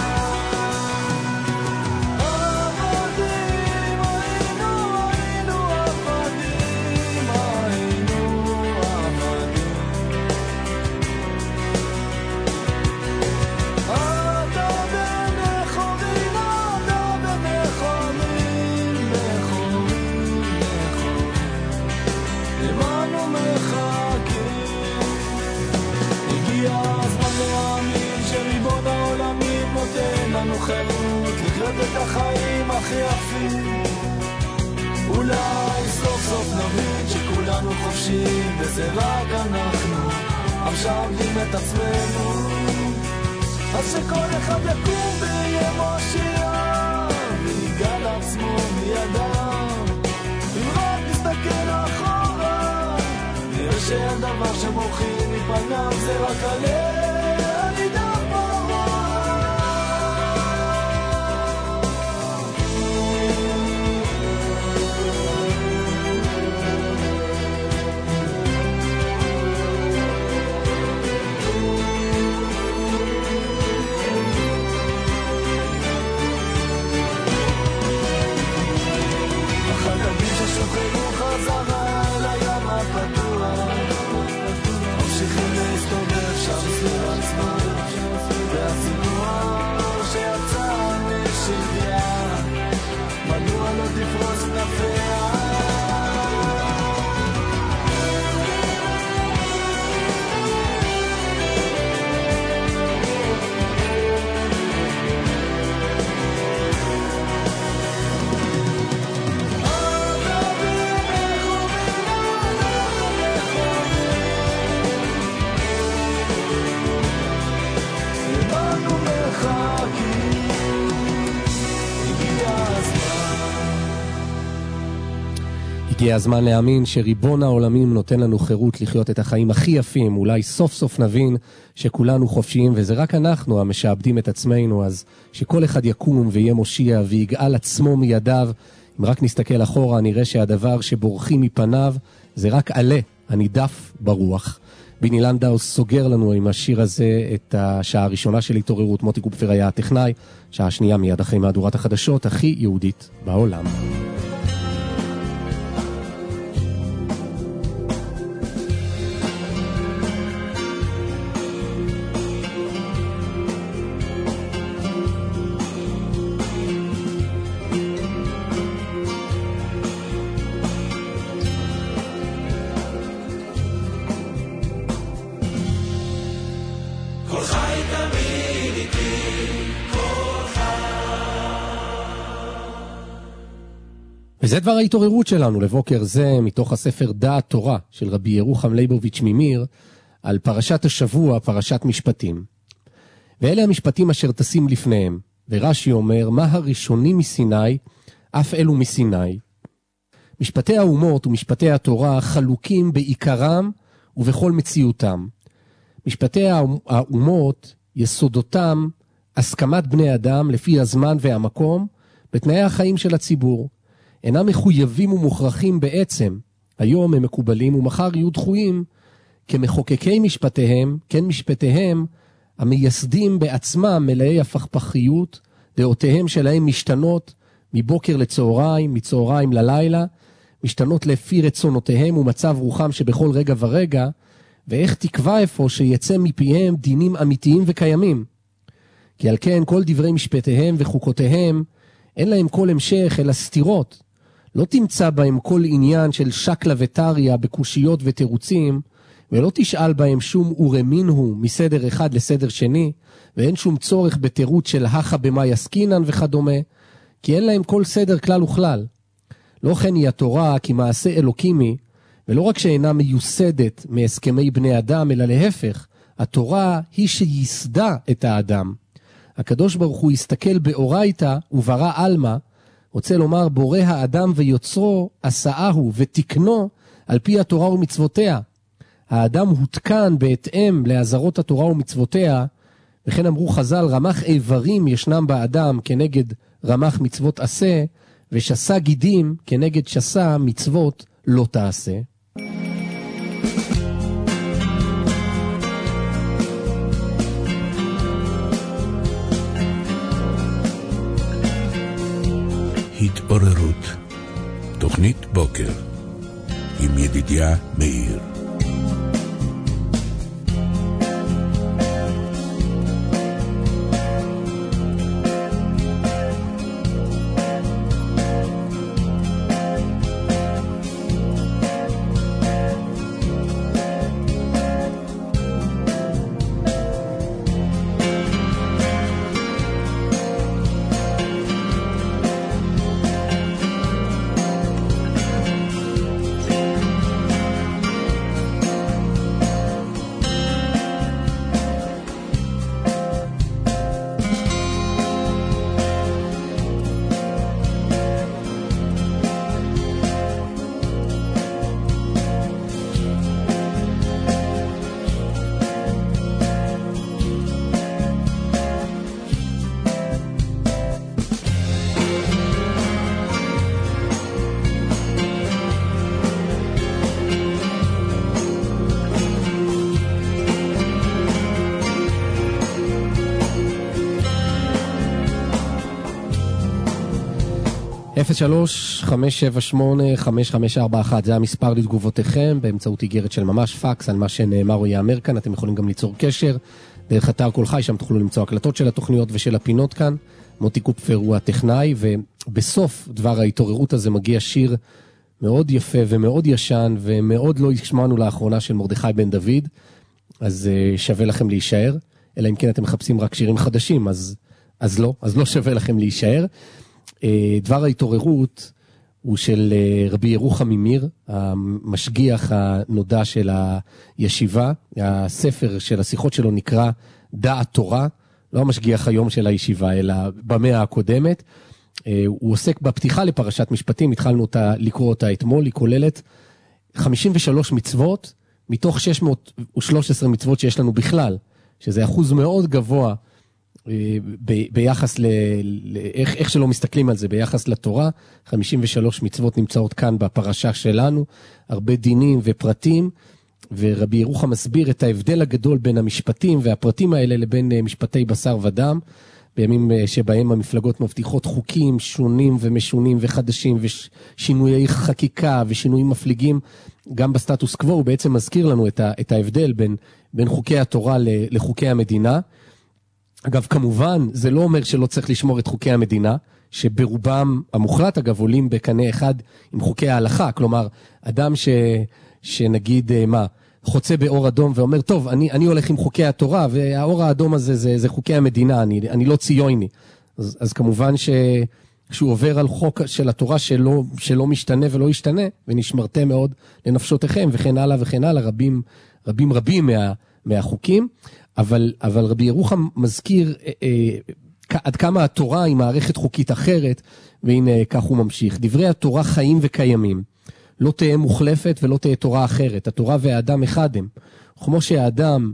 S5: חירות לחיות את החיים הכי יפים, אולי סוף סוף נבין שכולנו חופשיים וזה רק אנחנו עכשיו עם את עצמנו, אז שכל אחד יקום ויהיה מושיע ויגע לעצמו מידם. אם רק נסתכל אחורה נראה שהדבר שמורחים מפניו זה רק עליה נידח ברוח. שוחררו חזרה אל הים הפתוח ממשיכים להסתובב שם סביב מחכים, הגיע הזמן.
S2: הגיע הזמן להאמין שריבון העולמים נותן לנו חירות לחיות את החיים הכי יפים. אולי סוף סוף נבין שכולנו חופשיים, וזה רק אנחנו המשעבדים את עצמנו. אז שכל אחד יקום ויהיה מושיע ויגאל עצמו מידיו. אם רק נסתכל אחורה נראה שהדבר שבורחים מפניו זה רק עלה הנידף ברוח. ביני לנדאו סוגר לנו עם השיר הזה את השעה הראשונה של התעוררות. מוטי קופפר היה הטכנאי, שעה שנייה מיד אחרי מהדורת החדשות הכי יהודית בעולם. וזה דבר ההתעוררות שלנו לבוקר זה, מתוך הספר דעת תורה של רבי ירוחם ליבוביץ' ממיר, על פרשת השבוע, פרשת משפטים. ואלה המשפטים אשר תשים לפניהם. ורש"י אומר, מה הראשונים מסיני, אף אלו מסיני. משפטי האומות ומשפטי התורה חלוקים בעיקרם ובכל מציאותם. משפטי האומות, יסודותם, הסכמת בני אדם לפי הזמן והמקום, בתנאי החיים של הציבור. אינם מחויבים ומוכרחים בעצם, היום הם מקובלים ומחר יהיו דחויים, כמחוקקי משפטיהם, כן משפטיהם, המייסדים בעצמם מלאי הפכפכיות, דעותיהם שלהם משתנות מבוקר לצהריים, מצהריים ללילה, משתנות לפי רצונותיהם ומצב רוחם שבכל רגע ורגע, ואיך תקווה איפה שיצא מפיהם דינים אמיתיים וקיימים. כי על כן כל דברי משפטיהם וחוקותיהם, אין להם כל המשך אלא סתירות, לא תמצא בהם כל עניין של שקלה וטריה בקושיות ותירוצים, ולא תשאל בהם שום ורמין הוא מסדר אחד לסדר שני, ואין שום צורך בתירוץ של הכה במה יסקינן וכדומה, כי אין להם כל סדר כלל וכלל. לא כן היא התורה כי מעשה אלוקימי, ולא רק שאינה מיוסדת מהסכמי בני אדם, אלא להפך, התורה היא שיסדה את האדם. הקדוש ברוך הוא הסתכל באורייתא וברא אלמה, רוצה לומר בורא האדם ויוצרו, עשאהו ותקנו על פי התורה ומצוותיה. האדם הותקן בהתאם להזרות התורה ומצוותיה, וכן אמרו חז"ל, רמח איברים ישנם באדם כנגד רמח מצוות עשה, ושסה גידים כנגד שסה מצוות לא תעשה.
S1: התעוררות, תוכנית בוקר עם ידידיה מאיר.
S2: אפס 3-578-5541, זה המספר לתגובותיכם באמצעות איגרת של ממש פקס על מה שנאמר או יאמר כאן. אתם יכולים גם ליצור קשר דרך אתר כל חי, שם תוכלו למצוא הקלטות של התוכניות ושל הפינות כאן. מוטי קופפר הוא הטכנאי, ובסוף דבר ההתעוררות הזה מגיע שיר מאוד יפה ומאוד ישן ומאוד לא השמענו לאחרונה של מרדכי בן דוד, אז שווה לכם להישאר, אלא אם כן אתם מחפשים רק שירים חדשים, אז לא שווה לכם להישאר. דבר ההתעוררות הוא של רבי ירוחם ממיר, המשגיח הנודע של הישיבה. הספר של השיחות שלו נקרא דעת תורה, לא המשגיח היום של הישיבה, אלא במאה הקודמת. הוא עוסק בפתיחה לפרשת משפטים, התחלנו לקרוא אותה אתמול, היא כוללת 53 מצוות, מתוך 613 מצוות שיש לנו בכלל, שזה אחוז מאוד גבוה ביחס איך שלא מסתכלים על זה, ביחס לתורה. 53 מצוות נמצאות כאן בפרשה שלנו, הרבה דינים ופרטים, ורבי ירוחם מסביר את ההבדל הגדול בין המשפטים והפרטים האלה לבין משפטי בשר ודם, בימים שבהם המפלגות מבטיחות חוקים שונים ומשונים וחדשים ושינויי חקיקה ושינויים מפליגים. גם בסטטוס קוו הוא בעצם מזכיר לנו את ההבדל בין חוקי התורה לחוקי המדינה. אגב, כמובן, זה לא אומר שלא צריך לשמור את חוקי המדינה, שברובם המוחלט אגב עולים בקנה אחד עם חוקי ההלכה. כלומר, אדם שנגיד חוצה באור אדום ואומר, טוב, אני הולך עם חוקי התורה, והאור האדום הזה זה חוקי המדינה, אני לא ציוני. אז כמובן שהוא עובר על חוק של התורה שלא משתנה ולא ישתנה, ונשמרתם מאוד לנפשותיכם, וכן הלאה וכן הלאה, רבים מהחוקים. אבל רבי ירוחם מזכיר עד כמה התורה היא מערכת חוקית אחרת, והנה כך הוא ממשיך. דברי התורה חיים וקיימים. לא תהיה מוחלפת ולא תהיה תורה אחרת. התורה והאדם אחד הם. כמו שהאדם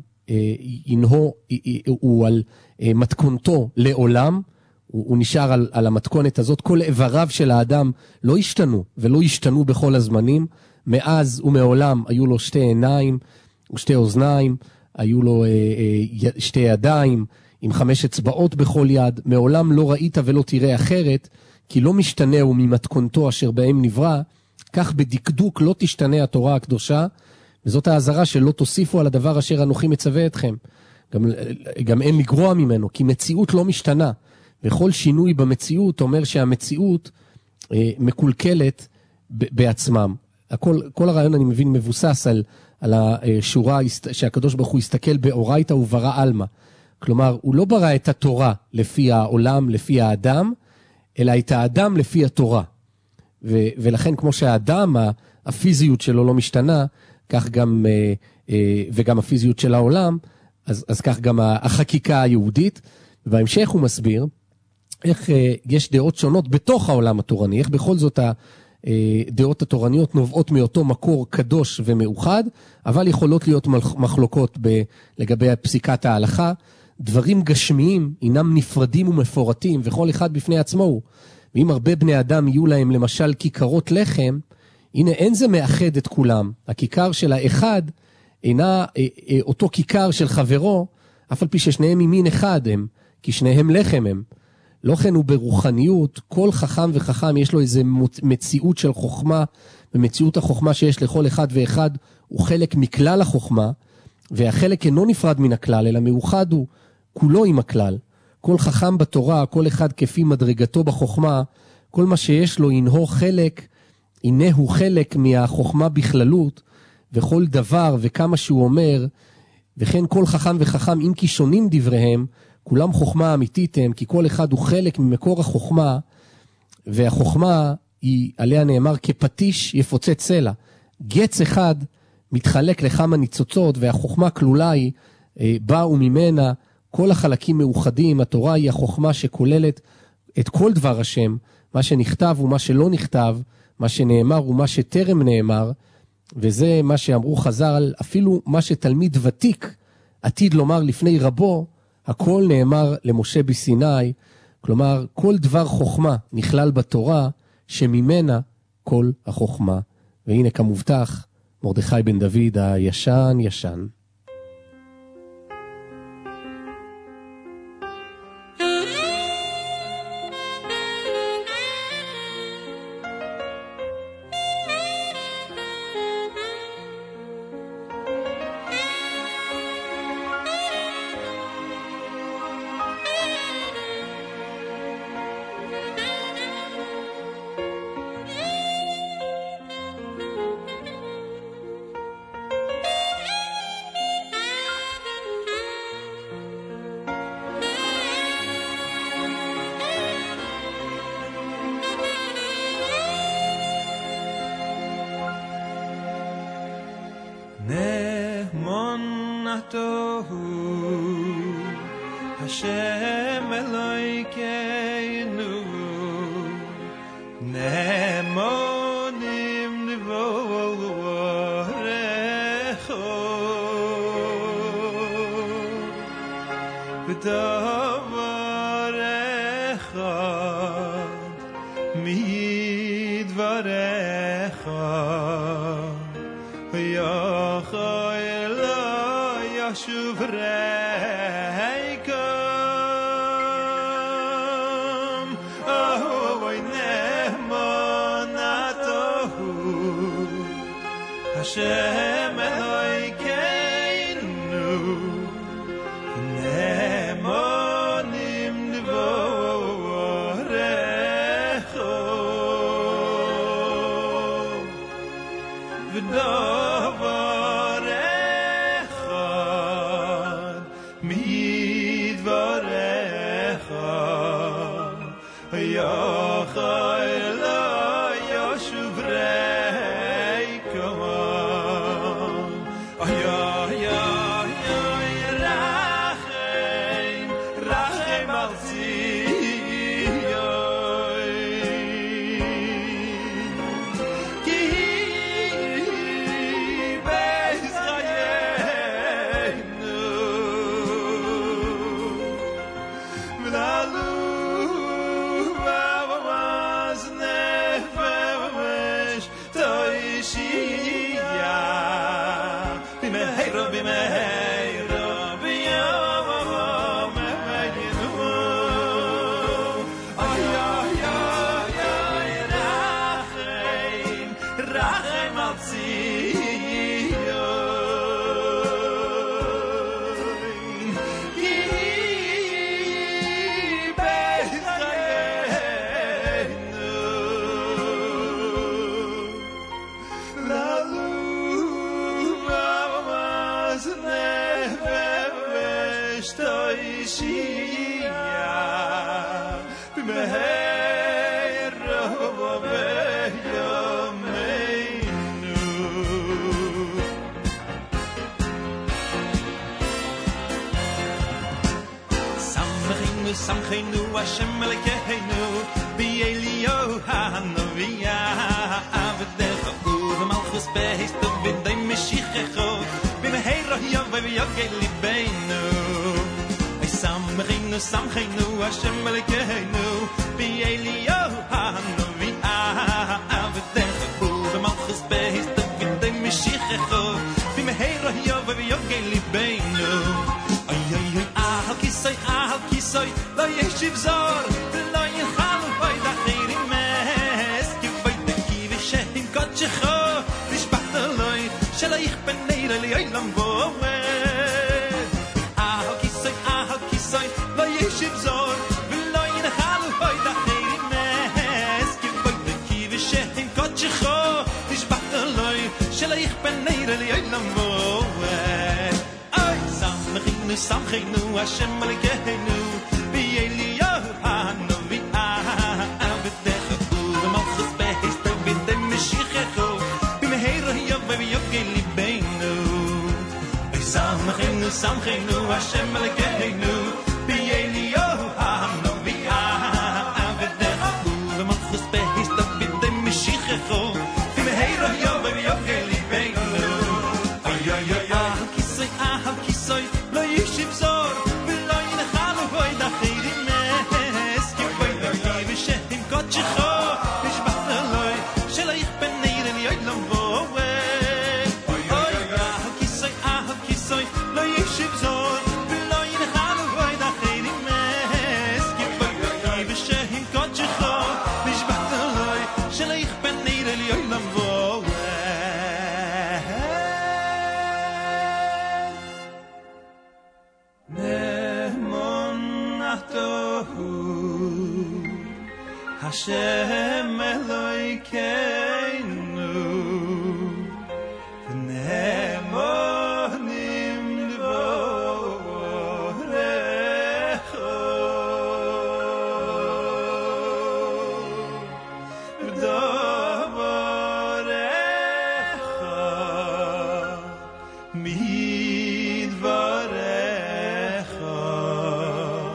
S2: הוא על מתכונתו לעולם, הוא נשאר על המתכונת הזאת. כל איבריו של האדם לא השתנו ולא השתנו בכל הזמנים. מאז ומעולם היו לו שתי עיניים ושתי אוזניים, היו לו שתי ידיים עם 5 אצבעות בכל יד. מעולם לא ראית ולא תראה אחרת, כי לא משתנהו ממתכונתו אשר בהם נברא. כך בדקדוק לא תשתנה התורה הקדושה, וזאת האזהרה שלא תוסיפו על הדבר אשר אנוכי מצווה אתכם. גם אין לגרוע ממנו, כי מציאות לא משתנה. וכל שינוי במציאות אומר שהמציאות מקולקלת בעצמם. כל הרעיון, אני מבין, מבוסס על השורה שהקדוש ברוך הוא הסתכל באורייתא וברא עלמא. כלומר, הוא לא ברא את התורה לפי העולם, לפי האדם, אלא את האדם לפי התורה. ולכן כמו שהאדם, הפיזיות שלו לא משתנה, כך גם, וגם הפיזיות של העולם, אז כך גם החקיקה היהודית. ובהמשך הוא מסביר איך יש דעות שונות בתוך העולם התורני, איך בכל זאת הדעות התורניות נובעות מאותו מקור קדוש ומאוחד, אבל יכולות להיות מחלוקות לגבי פסיקת ההלכה. דברים גשמיים אינם נפרדים ומפורטים, וכל אחד בפני עצמו הוא. ואם הרבה בני אדם יהיו להם למשל כיכרות לחם, הנה אין זה מאחד את כולם. הכיכר של האחד אינה אותו כיכר של חברו, אף על פי ששניהם ממין אחד הם, כי שניהם לחם הם. לא כן הוא ברוחניות, כל חכם וחכם יש לו איזה מציאות של חוכמה, ומציאות החוכמה שיש לכל אחד ואחד הוא חלק מכלל החוכמה, והחלק אינו נפרד מן הכלל, אלא מאוחד הוא כולו עם הכלל. כל חכם בתורה, כל אחד כפי מדרגתו בחוכמה, כל מה שיש לו הנה הוא חלק מהחוכמה בכללות, וכל דבר וכמה שהוא אומר, וכן כל חכם וחכם, אם כי שונים דבריהם, כולם חוכמה אמיתית הם, כי כל אחד הוא חלק ממקור החוכמה, והחוכמה היא, עליה נאמר, כפטיש יפוצץ סלע. גץ אחד מתחלק לכמה ניצוצות, והחוכמה כלולה היא, באה וממנה, כל החלקים מאוחדים. התורה היא החוכמה שכוללת את כל דבר השם, מה שנכתב ומה שלא נכתב, מה שנאמר ומה שטרם נאמר, וזה מה שאמרו חז"ל, אפילו מה שתלמיד ותיק עתיד לומר לפני רבו, הכל נאמר למשה בסיני. כלומר, כל דבר חוכמה נכלל בתורה, שממנה כל החוכמה. והנה כמובטח, מרדכי בן דוד הישן ישן.
S6: Hashem Elokeinu Nemonim Dvorecho V'davar echad midvarecha V'yacha Eloi yashuv reikam Ahoy nemonatohu Hashem Elokeinu Nemonim Dvorecho V'davar echad midvarecha Yacha Eloi yashuv reikam
S7: Samchenu Hashem Elokeinu B'Elio HaNoviyah Avdecha U'Malchus Beis Davidai Meshichecho B'Meheira Yaveh V'Yogei Libeinu Samchenu Hashem Elokeinu B'Elio HaNoviyah Avdecha U'Malchus Beis Davidai Meshichecho B'Meheira Yaveh V'Yogei Libeinu Ahal kisoy lo yeshiv zor lo yechal vay da khirimes kivay de kiv shehim kotchecho lishbat loy shel ich ben neir li ilam voe Ahal kisoy lo yeshiv zor lo yechal vay da khirimes kivay de kiv shehim kotchecho lishbat loy shel ich ben neir li ilam voe Samchenu Hashem Elokeinu B'Elio HaNoviyah Avdecha U'Malchus Beis Davidai Meshichecho B'Meheira Yaveh V'Yogei Libeinu Samchenu Hashem Elokeinu B'Elio HaNoviyah Avdecha U'Malchus Beis Davidai Meshichecho B'Meheira Yaveh V'Yogei Libeinu Ahal kisoy lo yeshiv zor v'lo yinchal v'oy da chirimes kivay da kiv shehim kotchecho nishbat loy shelo ich ben neir li olam voe Ahal kisoy lo yeshiv zor v'lo yinchal v'oy da chirimes kivay da kiv shehim kotchecho nishbat loy shelo ich ben neir li olam voe Hashem Elokeinu Nemonim Dvorecho V'davar echad midvarecha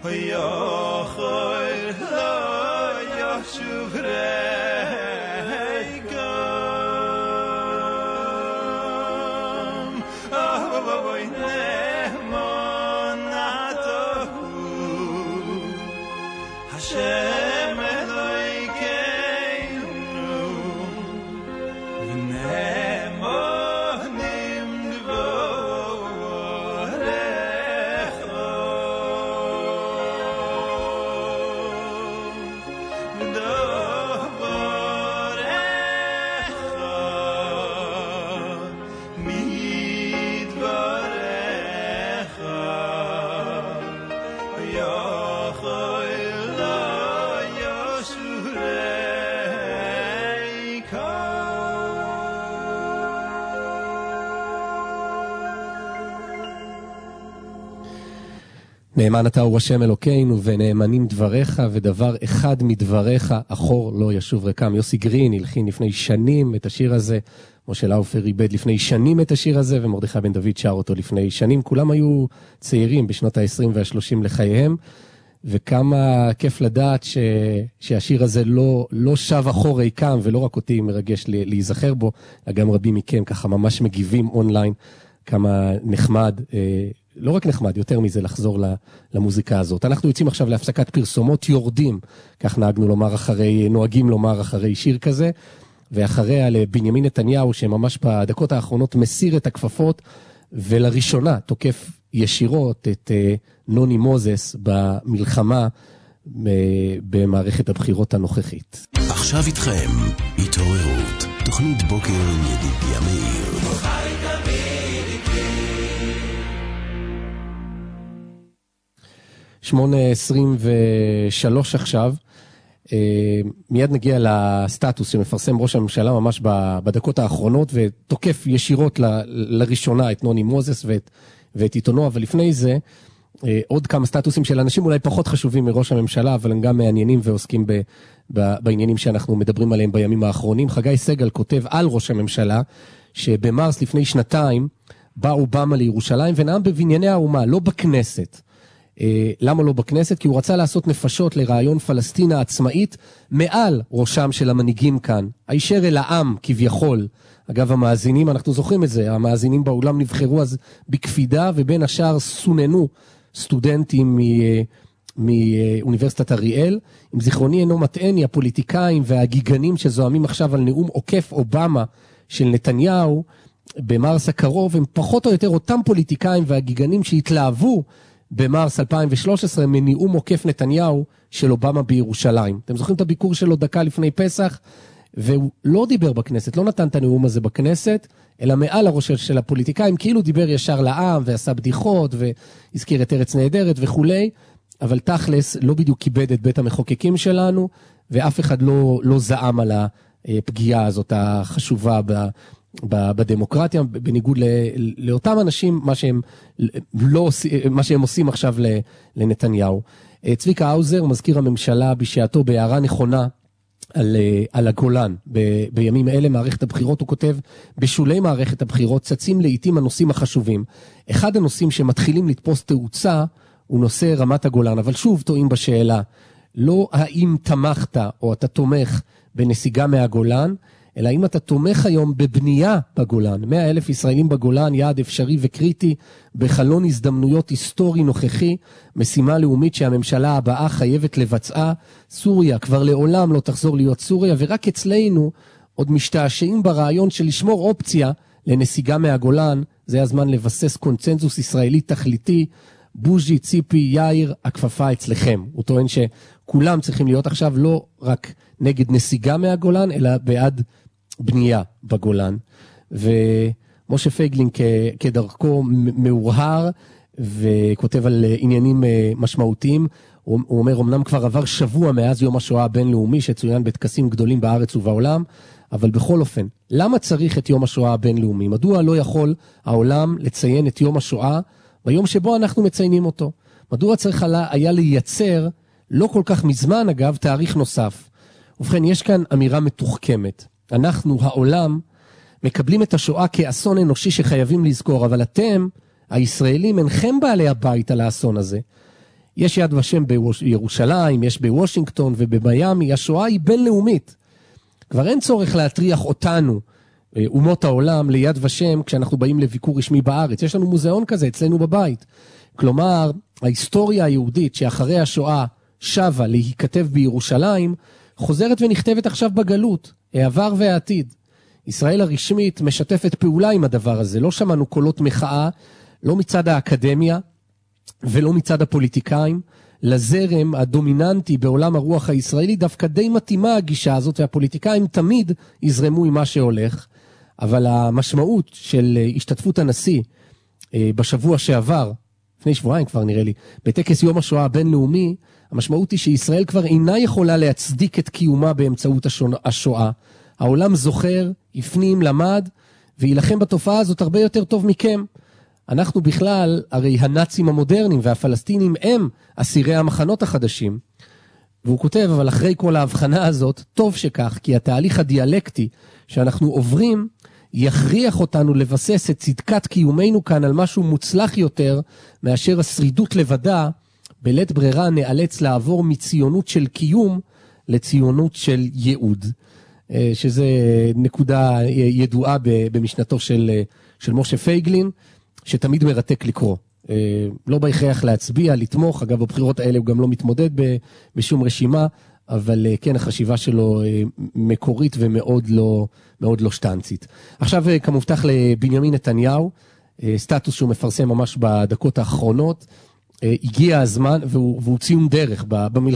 S2: נאמן אתה הוא השם אלוקינו ונאמנים דבריך ודבר אחד מדבריך אחור לא ישוב רקם. יוסי גרין הלחין לפני שנים את השיר הזה, משה לאופר איבד לפני שנים את השיר הזה ומרדכי בן דוד שר אותו לפני שנים. כולם היו צעירים בשנות ה-20 וה-30 לחייהם, וכמה כיף לדעת שהשיר הזה לא שב אחור ריקם, ולא רק אותי מרגש להיזכר בו, גם רבים מכם ככה ממש מגיבים אונליין, כמה נחמד, לא רק נחמד, יותר מזה לחזור למוזיקה הזאת. אנחנו יוצאים עכשיו להפסקת פרסומות, יורדים, כך נוהגים לומר אחרי שיר כזה, ואחריה לבנימין נתניהו, שממש בדקות האחרונות מסיר את הכפפות, ולראשונה תוקף ישירות את נוני מוזס במלחמה במערכת הבחירות הנוכחית.
S1: עכשיו איתכם, התעוררות, תוכנית בוקר עם ידידיה מאיר.
S2: 8:23 עכשיו, מיד נגיע לסטטוס שמפרסם ראש הממשלה ממש בדקות האחרונות, ותוקף ישירות לראשונה את נוני מוזס ואת עיתונו, אבל לפני זה, עוד כמה סטטוסים של אנשים אולי פחות חשובים מראש הממשלה, אבל הם גם מעניינים ועוסקים בעניינים שאנחנו מדברים עליהם בימים האחרונים. חגי סגל כותב על ראש הממשלה, שבמרס לפני שנתיים, בא אובמה לירושלים ונאם בבנייני האומה, לא בכנסת. למה לא בכנסת? כי הוא רצה לעשות נפשות לרעיון פלסטינה עצמאית מעל ראשם של המנהיגים כאן. הישר אל העם כביכול. אגב, המאזינים, אנחנו זוכרים את זה, המאזינים באולם נבחרו אז בקפידה, ובין השאר סוננו סטודנטים מאוניברסיטת אריאל. אם זיכרוני אינו מטעני, הפוליטיקאים והגיגנים שזוהמים עכשיו על נאום עוקף אובמה של נתניהו במרס הקרוב, הם פחות או יותר אותם פוליטיקאים והגיגנים שהתלהבו במרס 2013 מנאום עוקף נתניהו של אובמה בירושלים. אתם זוכרים את הביקור שלו דקה לפני פסח? והוא לא דיבר בכנסת, לא נתן את הנאום הזה בכנסת, אלא מעל הראש של הפוליטיקאים, כאילו דיבר ישר לעם ועשה בדיחות והזכיר את ארץ נהדרת וכולי, אבל תכלס לא בדיוק כיבד את בית המחוקקים שלנו, ואף אחד לא זעם על הפגיעה הזאת החשובה בדמוקרטיה, בניגוד לאותם אנשים, מה שהם עושים עכשיו לנתניהו. צביקה האוזר, מזכיר הממשלה בשעתו בהערה נכונה על הגולן, בימים אלה מערכת הבחירות, הוא כותב, בשולי מערכת הבחירות צצים לעתים הנושאים החשובים. אחד הנושאים שמתחילים לתפוס תאוצה הוא נושא רמת הגולן, אבל שוב טועים בשאלה, לא האם תמכת או אתה תומך בנסיגה מהגולן, אלא אם אתה תומך היום בבנייה בגולן. 100,000 ישראלים בגולן, יעד אפשרי וקריטי, בחלון הזדמנויות היסטורי נוכחי, משימה לאומית שהממשלה הבאה חייבת לבצעה. סוריה כבר לעולם לא תחזור להיות סוריה, ורק אצלנו עוד משתעשעים ברעיון של לשמור אופציה לנסיגה מהגולן. זה הזמן לבסס קונצנזוס ישראלי תכליתי. בוז'י, ציפי, יאיר, הכפפה אצלכם. הוא טוען שכולם צריכים להיות עכשיו לא רק נגד נסיגה מהגולן, אלא בעד בנייה בגולן. ומשה פייגלין כדרכו מאורהר, וכותב על עניינים משמעותיים. הוא אומר, אמנם כבר עבר שבוע מאז יום השואה הבינלאומי, שצוין בטקסים גדולים בארץ ובעולם, אבל בכל אופן, למה צריך את יום השואה הבינלאומי? מדוע לא יכול העולם לציין את יום השואה ביום שבו אנחנו מציינים אותו? מדוע צריך היה לייצר, לא כל כך מזמן אגב, תאריך נוסף? ובכן, יש כאן אמירה מתוחכמת. אנחנו, העולם, מקבלים את השואה כאסון אנושי שחייבים לזכור, אבל אתם, הישראלים, אינכם בעלי הבית על האסון הזה. יש יד ושם בירושלים, יש בוושינגטון ובמיימי, השואה היא בינלאומית. כבר אין צורך להטריח אותנו, אומות העולם, ליד ושם, כשאנחנו באים לביקור רשמי בארץ. יש לנו מוזיאון כזה אצלנו בבית. כלומר, ההיסטוריה היהודית שאחרי השואה שווה להיכתב בירושלים, חוזרת ונכתבת עכשיו בגלות, העבר והעתיד. ישראל הרשמית משתפת פעולה עם הדבר הזה. לא שמענו קולות מחאה, לא מצד האקדמיה ולא מצד הפוליטיקאים. לזרם הדומיננטי בעולם הרוח הישראלי דווקא די מתאימה הגישה הזאת, והפוליטיקאים תמיד יזרמו עם מה שהולך. אבל המשמעות של השתתפות הנשיא בשבוע שעבר, לפני שבועיים כבר נראה לי, בטקס יום השואה הבינלאומי, המשמעות היא שישראל כבר אינה יכולה להצדיק את קיומה באמצעות השואה. העולם זוכר, הפנים, למד, וילחם בתופעה הזאת הרבה יותר טוב מכם. אנחנו בכלל, הרי הנאצים המודרניים והפלסטינים הם אסירי המחנות החדשים. והוא כותב, אבל אחרי כל ההבחנה הזאת, טוב שכך, כי התהליך הדיאלקטי שאנחנו עוברים, יכריח אותנו לבסס את צדקת קיומנו כאן על משהו מוצלח יותר, מאשר השרידות לבדה, בלית ברירה נאלץ לעבור מציונות של קיום, לציונות של ייעוד. שזה נקודה ידועה במשנתו של משה פייגלין, שתמיד מרתק לקרוא. לא בהכרח להצביע, לתמוך, אגב בבחירות האלה הוא גם לא מתמודד בשום רשימה, אבל כן החשיבה שלו מקורית ומאוד לא שטנצית. עכשיו כמובטח לבנימין נתניהו, סטטוס שהוא מפרסם ממש בדקות האחרונות, הגיע הזמן, והוא ציון דרך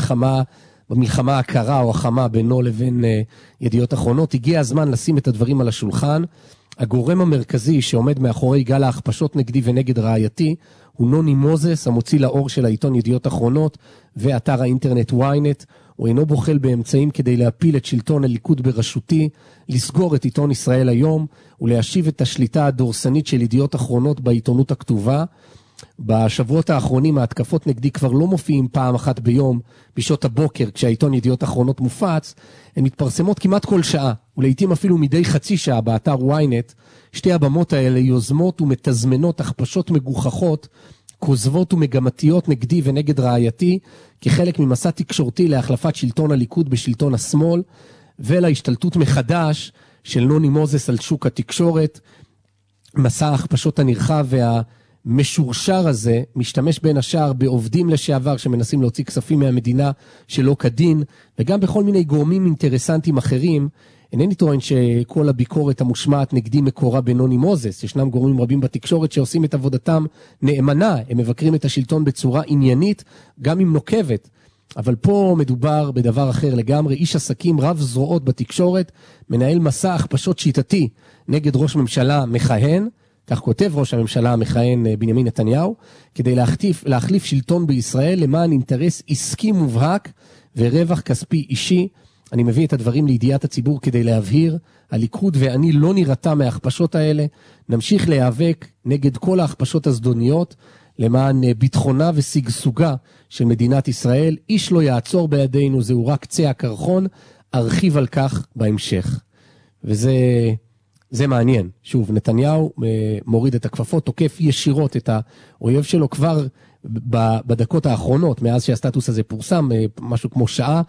S2: במלחמה הקרה או החמה בינו לבין ידיעות אחרונות, הגיע הזמן לשים את הדברים על השולחן. הגורם המרכזי שעומד מאחורי גל ההכפשות נגדי ונגד רעייתי, הוא נוני מוזס, המוציא לאור של העיתון ידיעות אחרונות, ואתר האינטרנט ynet. הוא אינו בוחל באמצעים כדי להפיל את שלטון הליכוד בראשותי, לסגור את עיתון ישראל היום, ולהשיב את השליטה הדורסנית של ידיעות אחרונות בעיתונות הכתובה. בשבועות האחרונים ההתקפות נגדי כבר לא מופיעים פעם אחת ביום, בשעות הבוקר כשהעיתון ידיעות אחרונות מופץ, הן מתפרסמות כמעט כל שעה, ולעיתים אפילו מדי חצי שעה באתר ynet. שתי הבמות האלה יוזמות ומתזמנות הכפשות מגוחכות, כוזבות ומגמתיות נגדי ונגד רעייתי, כחלק ממסע תקשורתי להחלפת שלטון הליכוד בשלטון השמאל, ולהשתלטות מחדש של נוני מוזס על שוק התקשורת. מסע ההכפשות הנרחב והמשורשר הזה משתמש בין השאר בעובדים לשעבר שמנסים להוציא כספים מהמדינה שלא כדין, וגם בכל מיני גורמים אינטרסנטיים אחרים. אינני טוען שכל הביקורת המושמעת נגדי מקורה בנוני מוזס. ישנם גורמים רבים בתקשורת שעושים את עבודתם נאמנה. הם מבקרים את השלטון בצורה עניינית, גם אם נוקבת. אבל פה מדובר בדבר אחר לגמרי. איש עסקים רב זרועות בתקשורת, מנהל מסע הכפשות שיטתי נגד ראש ממשלה מכהן, כך כותב ראש הממשלה המכהן בנימין נתניהו, כדי להחליף שלטון בישראל למען אינטרס עסקי מובהק ורווח כספי אישי. אני מביא את הדברים לידיעת הציבור כדי להבהיר, הליכוד ואני לא נראתה מההכפשות האלה, נמשיך להיאבק נגד כל ההכפשות הזדוניות, למען ביטחונה וסגסוגה של מדינת ישראל. איש לא יעצור בידינו, זהו רק קצה הקרחון, ארחיב על כך בהמשך. וזה מעניין. שוב, נתניהו מוריד את הכפפות, תוקף ישירות את האויב שלו כבר בדקות האחרונות, מאז שהסטטוס הזה פורסם, משהו כמו שעה,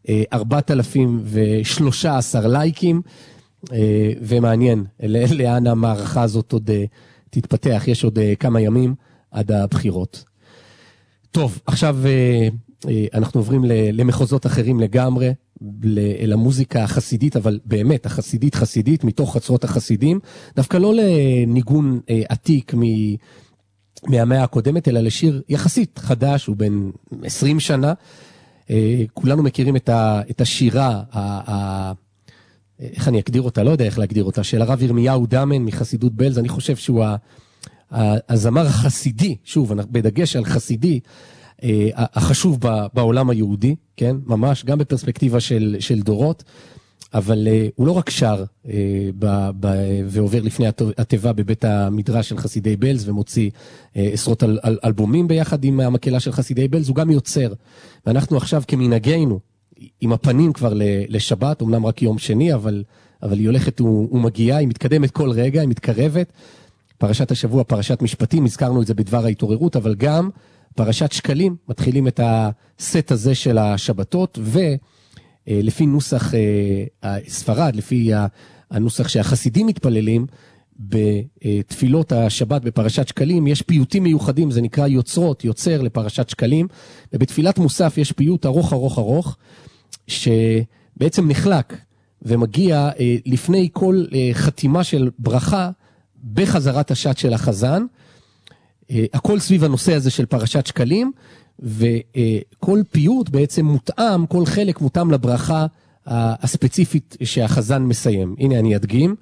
S2: 4,013 לייקים, ומעניין, לאן המערכה הזאת עוד תתפתח, יש עוד כמה ימים עד הבחירות. טוב, עכשיו אנחנו עוברים למחוזות אחרים לגמרי, אל המוזיקה החסידית, אבל באמת החסידית, מתוך חצרות החסידים, דווקא לא לניגון עתיק מהמאה הקודמת, אלא לשיר יחסית חדש, הוא בן 20 שנה, כולנו מכירים את השירה, איך אני אגדיר אותה? לא יודע איך להגדיר אותה, של הרב ירמיהו דמן מחסידות בלז. אני חושב שהוא הזמר החסידי, שוב, בדגש על חסידי, החשוב בעולם היהודי, כן? ממש, גם בפרספקטיבה של דורות, אבל הוא לא רק שר ועובר לפני הטבע בבית המדרש של חסידי בלז ומוציא עשרות אלבומים ביחד עם המקהלה של חסידי בלז, הוא גם יוצר. ואנחנו עכשיו כמנהגנו, עם הפנים כבר לשבת, אמנם רק יום שני, אבל היא הולכת ומגיעה, היא מתקדמת כל רגע, היא מתקרבת. פרשת השבוע, פרשת משפטים, הזכרנו את זה בדבר ההתעוררות, אבל גם פרשת שקלים, מתחילים את הסט הזה של השבתות, ולפי נוסח ספרד, לפי הנוסח שהחסידים מתפללים, בתפילות השבת בפרשת שקלים, יש פיוטים מיוחדים, זה נקרא יוצרות, יוצר לפרשת שקלים, ובתפילת מוסף יש פיוט ארוך ארוך ארוך, שבעצם נחלק, ומגיע לפני כל חתימה של ברכה, בחזרת השעת של החזן, הכל סביב הנושא הזה של פרשת שקלים, וכל פיוט בעצם מותאם, כל חלק מותאם לברכה הספציפית שהחזן מסיים. הנה אני אדגים,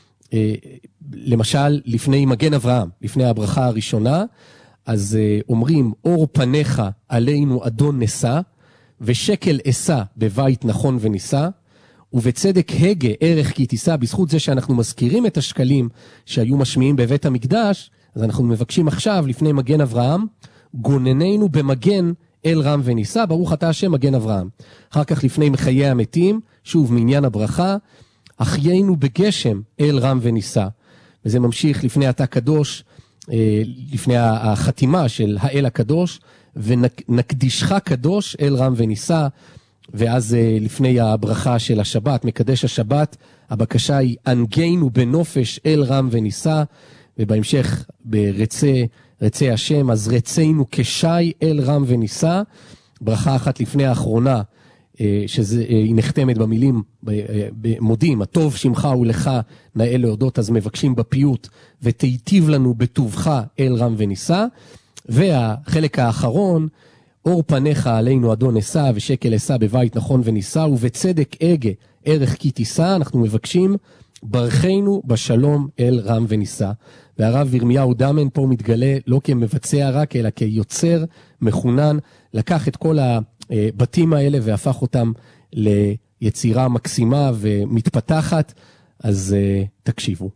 S2: למשל לפני מגן אברהם, לפני הברכה הראשונה, אז אומרים אור פניך עלינו אדון נשא, ושקל אשא בבית נכון ונישא, ובצדק הגה ערך כי תישא. בזכות זה שאנחנו מזכירים את השקלים שהיו משמיעים בבית המקדש, אז אנחנו מבקשים עכשיו לפני מגן אברהם, גונננו במגן אל רם ונישא, ברוך אתה השם מגן אברהם. אחר כך לפני מחיי המתים, שוב מעניין הברכה, אחיינו בגשם אל רם ונישא. וזה ממשיך לפני אתה קדוש, לפני החתימה של האל הקדוש, ונקדישך קדוש אל רם ונישא, ואז לפני הברכה של השבת, מקדש השבת, הבקשה היא אנגנו בנופש אל רם ונישא, ובהמשך ברצי השם, אז רצינו כשי אל רם ונישא, ברכה אחת לפני האחרונה, שהיא נחתמת במילים, מודים, הטוב שמך ולך נאה להודות, אז מבקשים בפיוט, ותיטיב לנו בטובך אל רם ונישא, והחלק האחרון, אור פניך עלינו אדון נשא, ושקל אשא בבית נכון ונישא, ובצדק הגה ערך כי תישא, אנחנו מבקשים, ברכנו בשלום אל רם ונישא. והרב ירמיהו דמן פה מתגלה לא כמבצע רק, אלא כיוצר מחונן, לקח את כל הבתים האלה והפך אותם ליצירה מקסימה ומתפתחת, אז תקשיבו.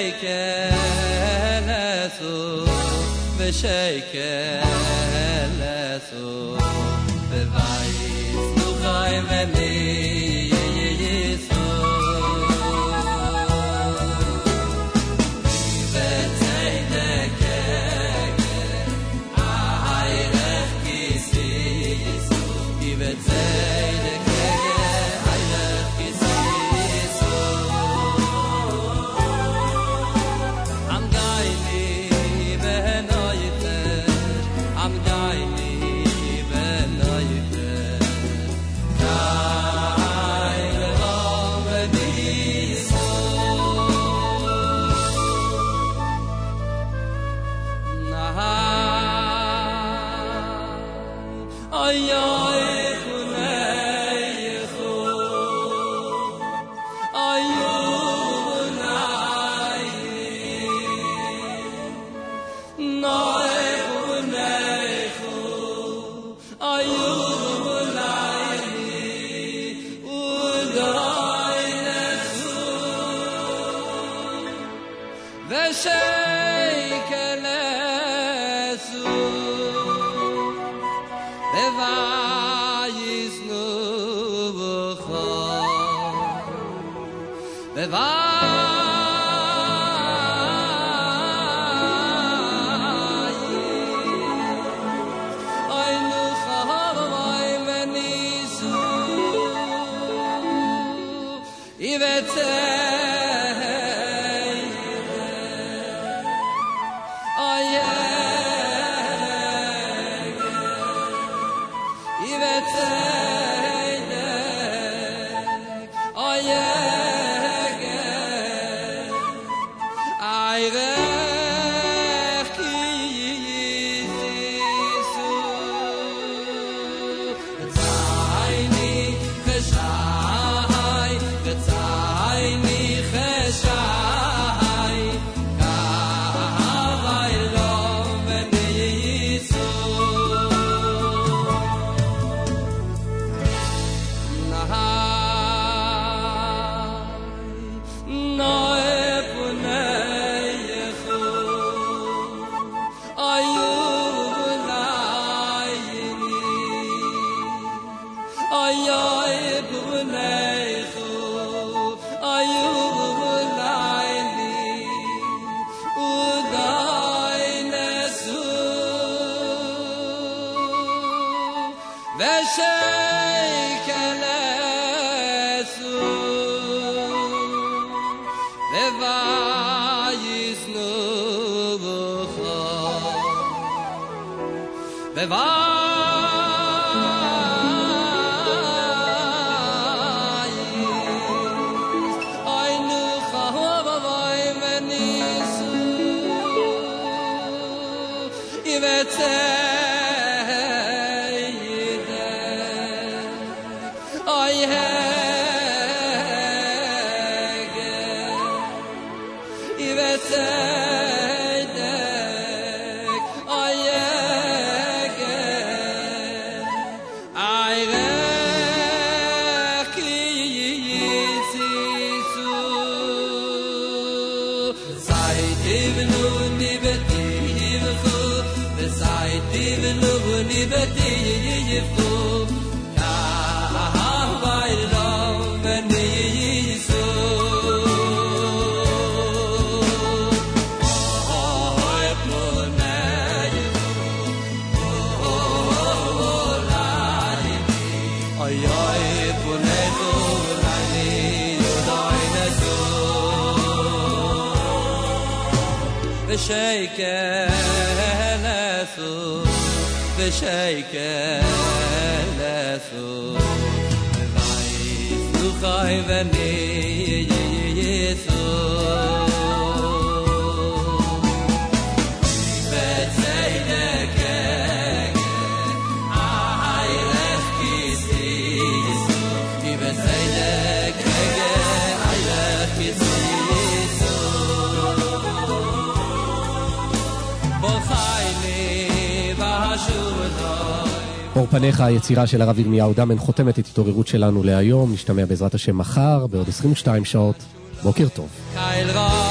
S2: אור פניך, היצירה של הרב ירמיהו דמן, חותמת את התעוררות שלנו להיום. נשתמע בעזרת השם מחר, בעוד 22 שעות. בוקר טוב.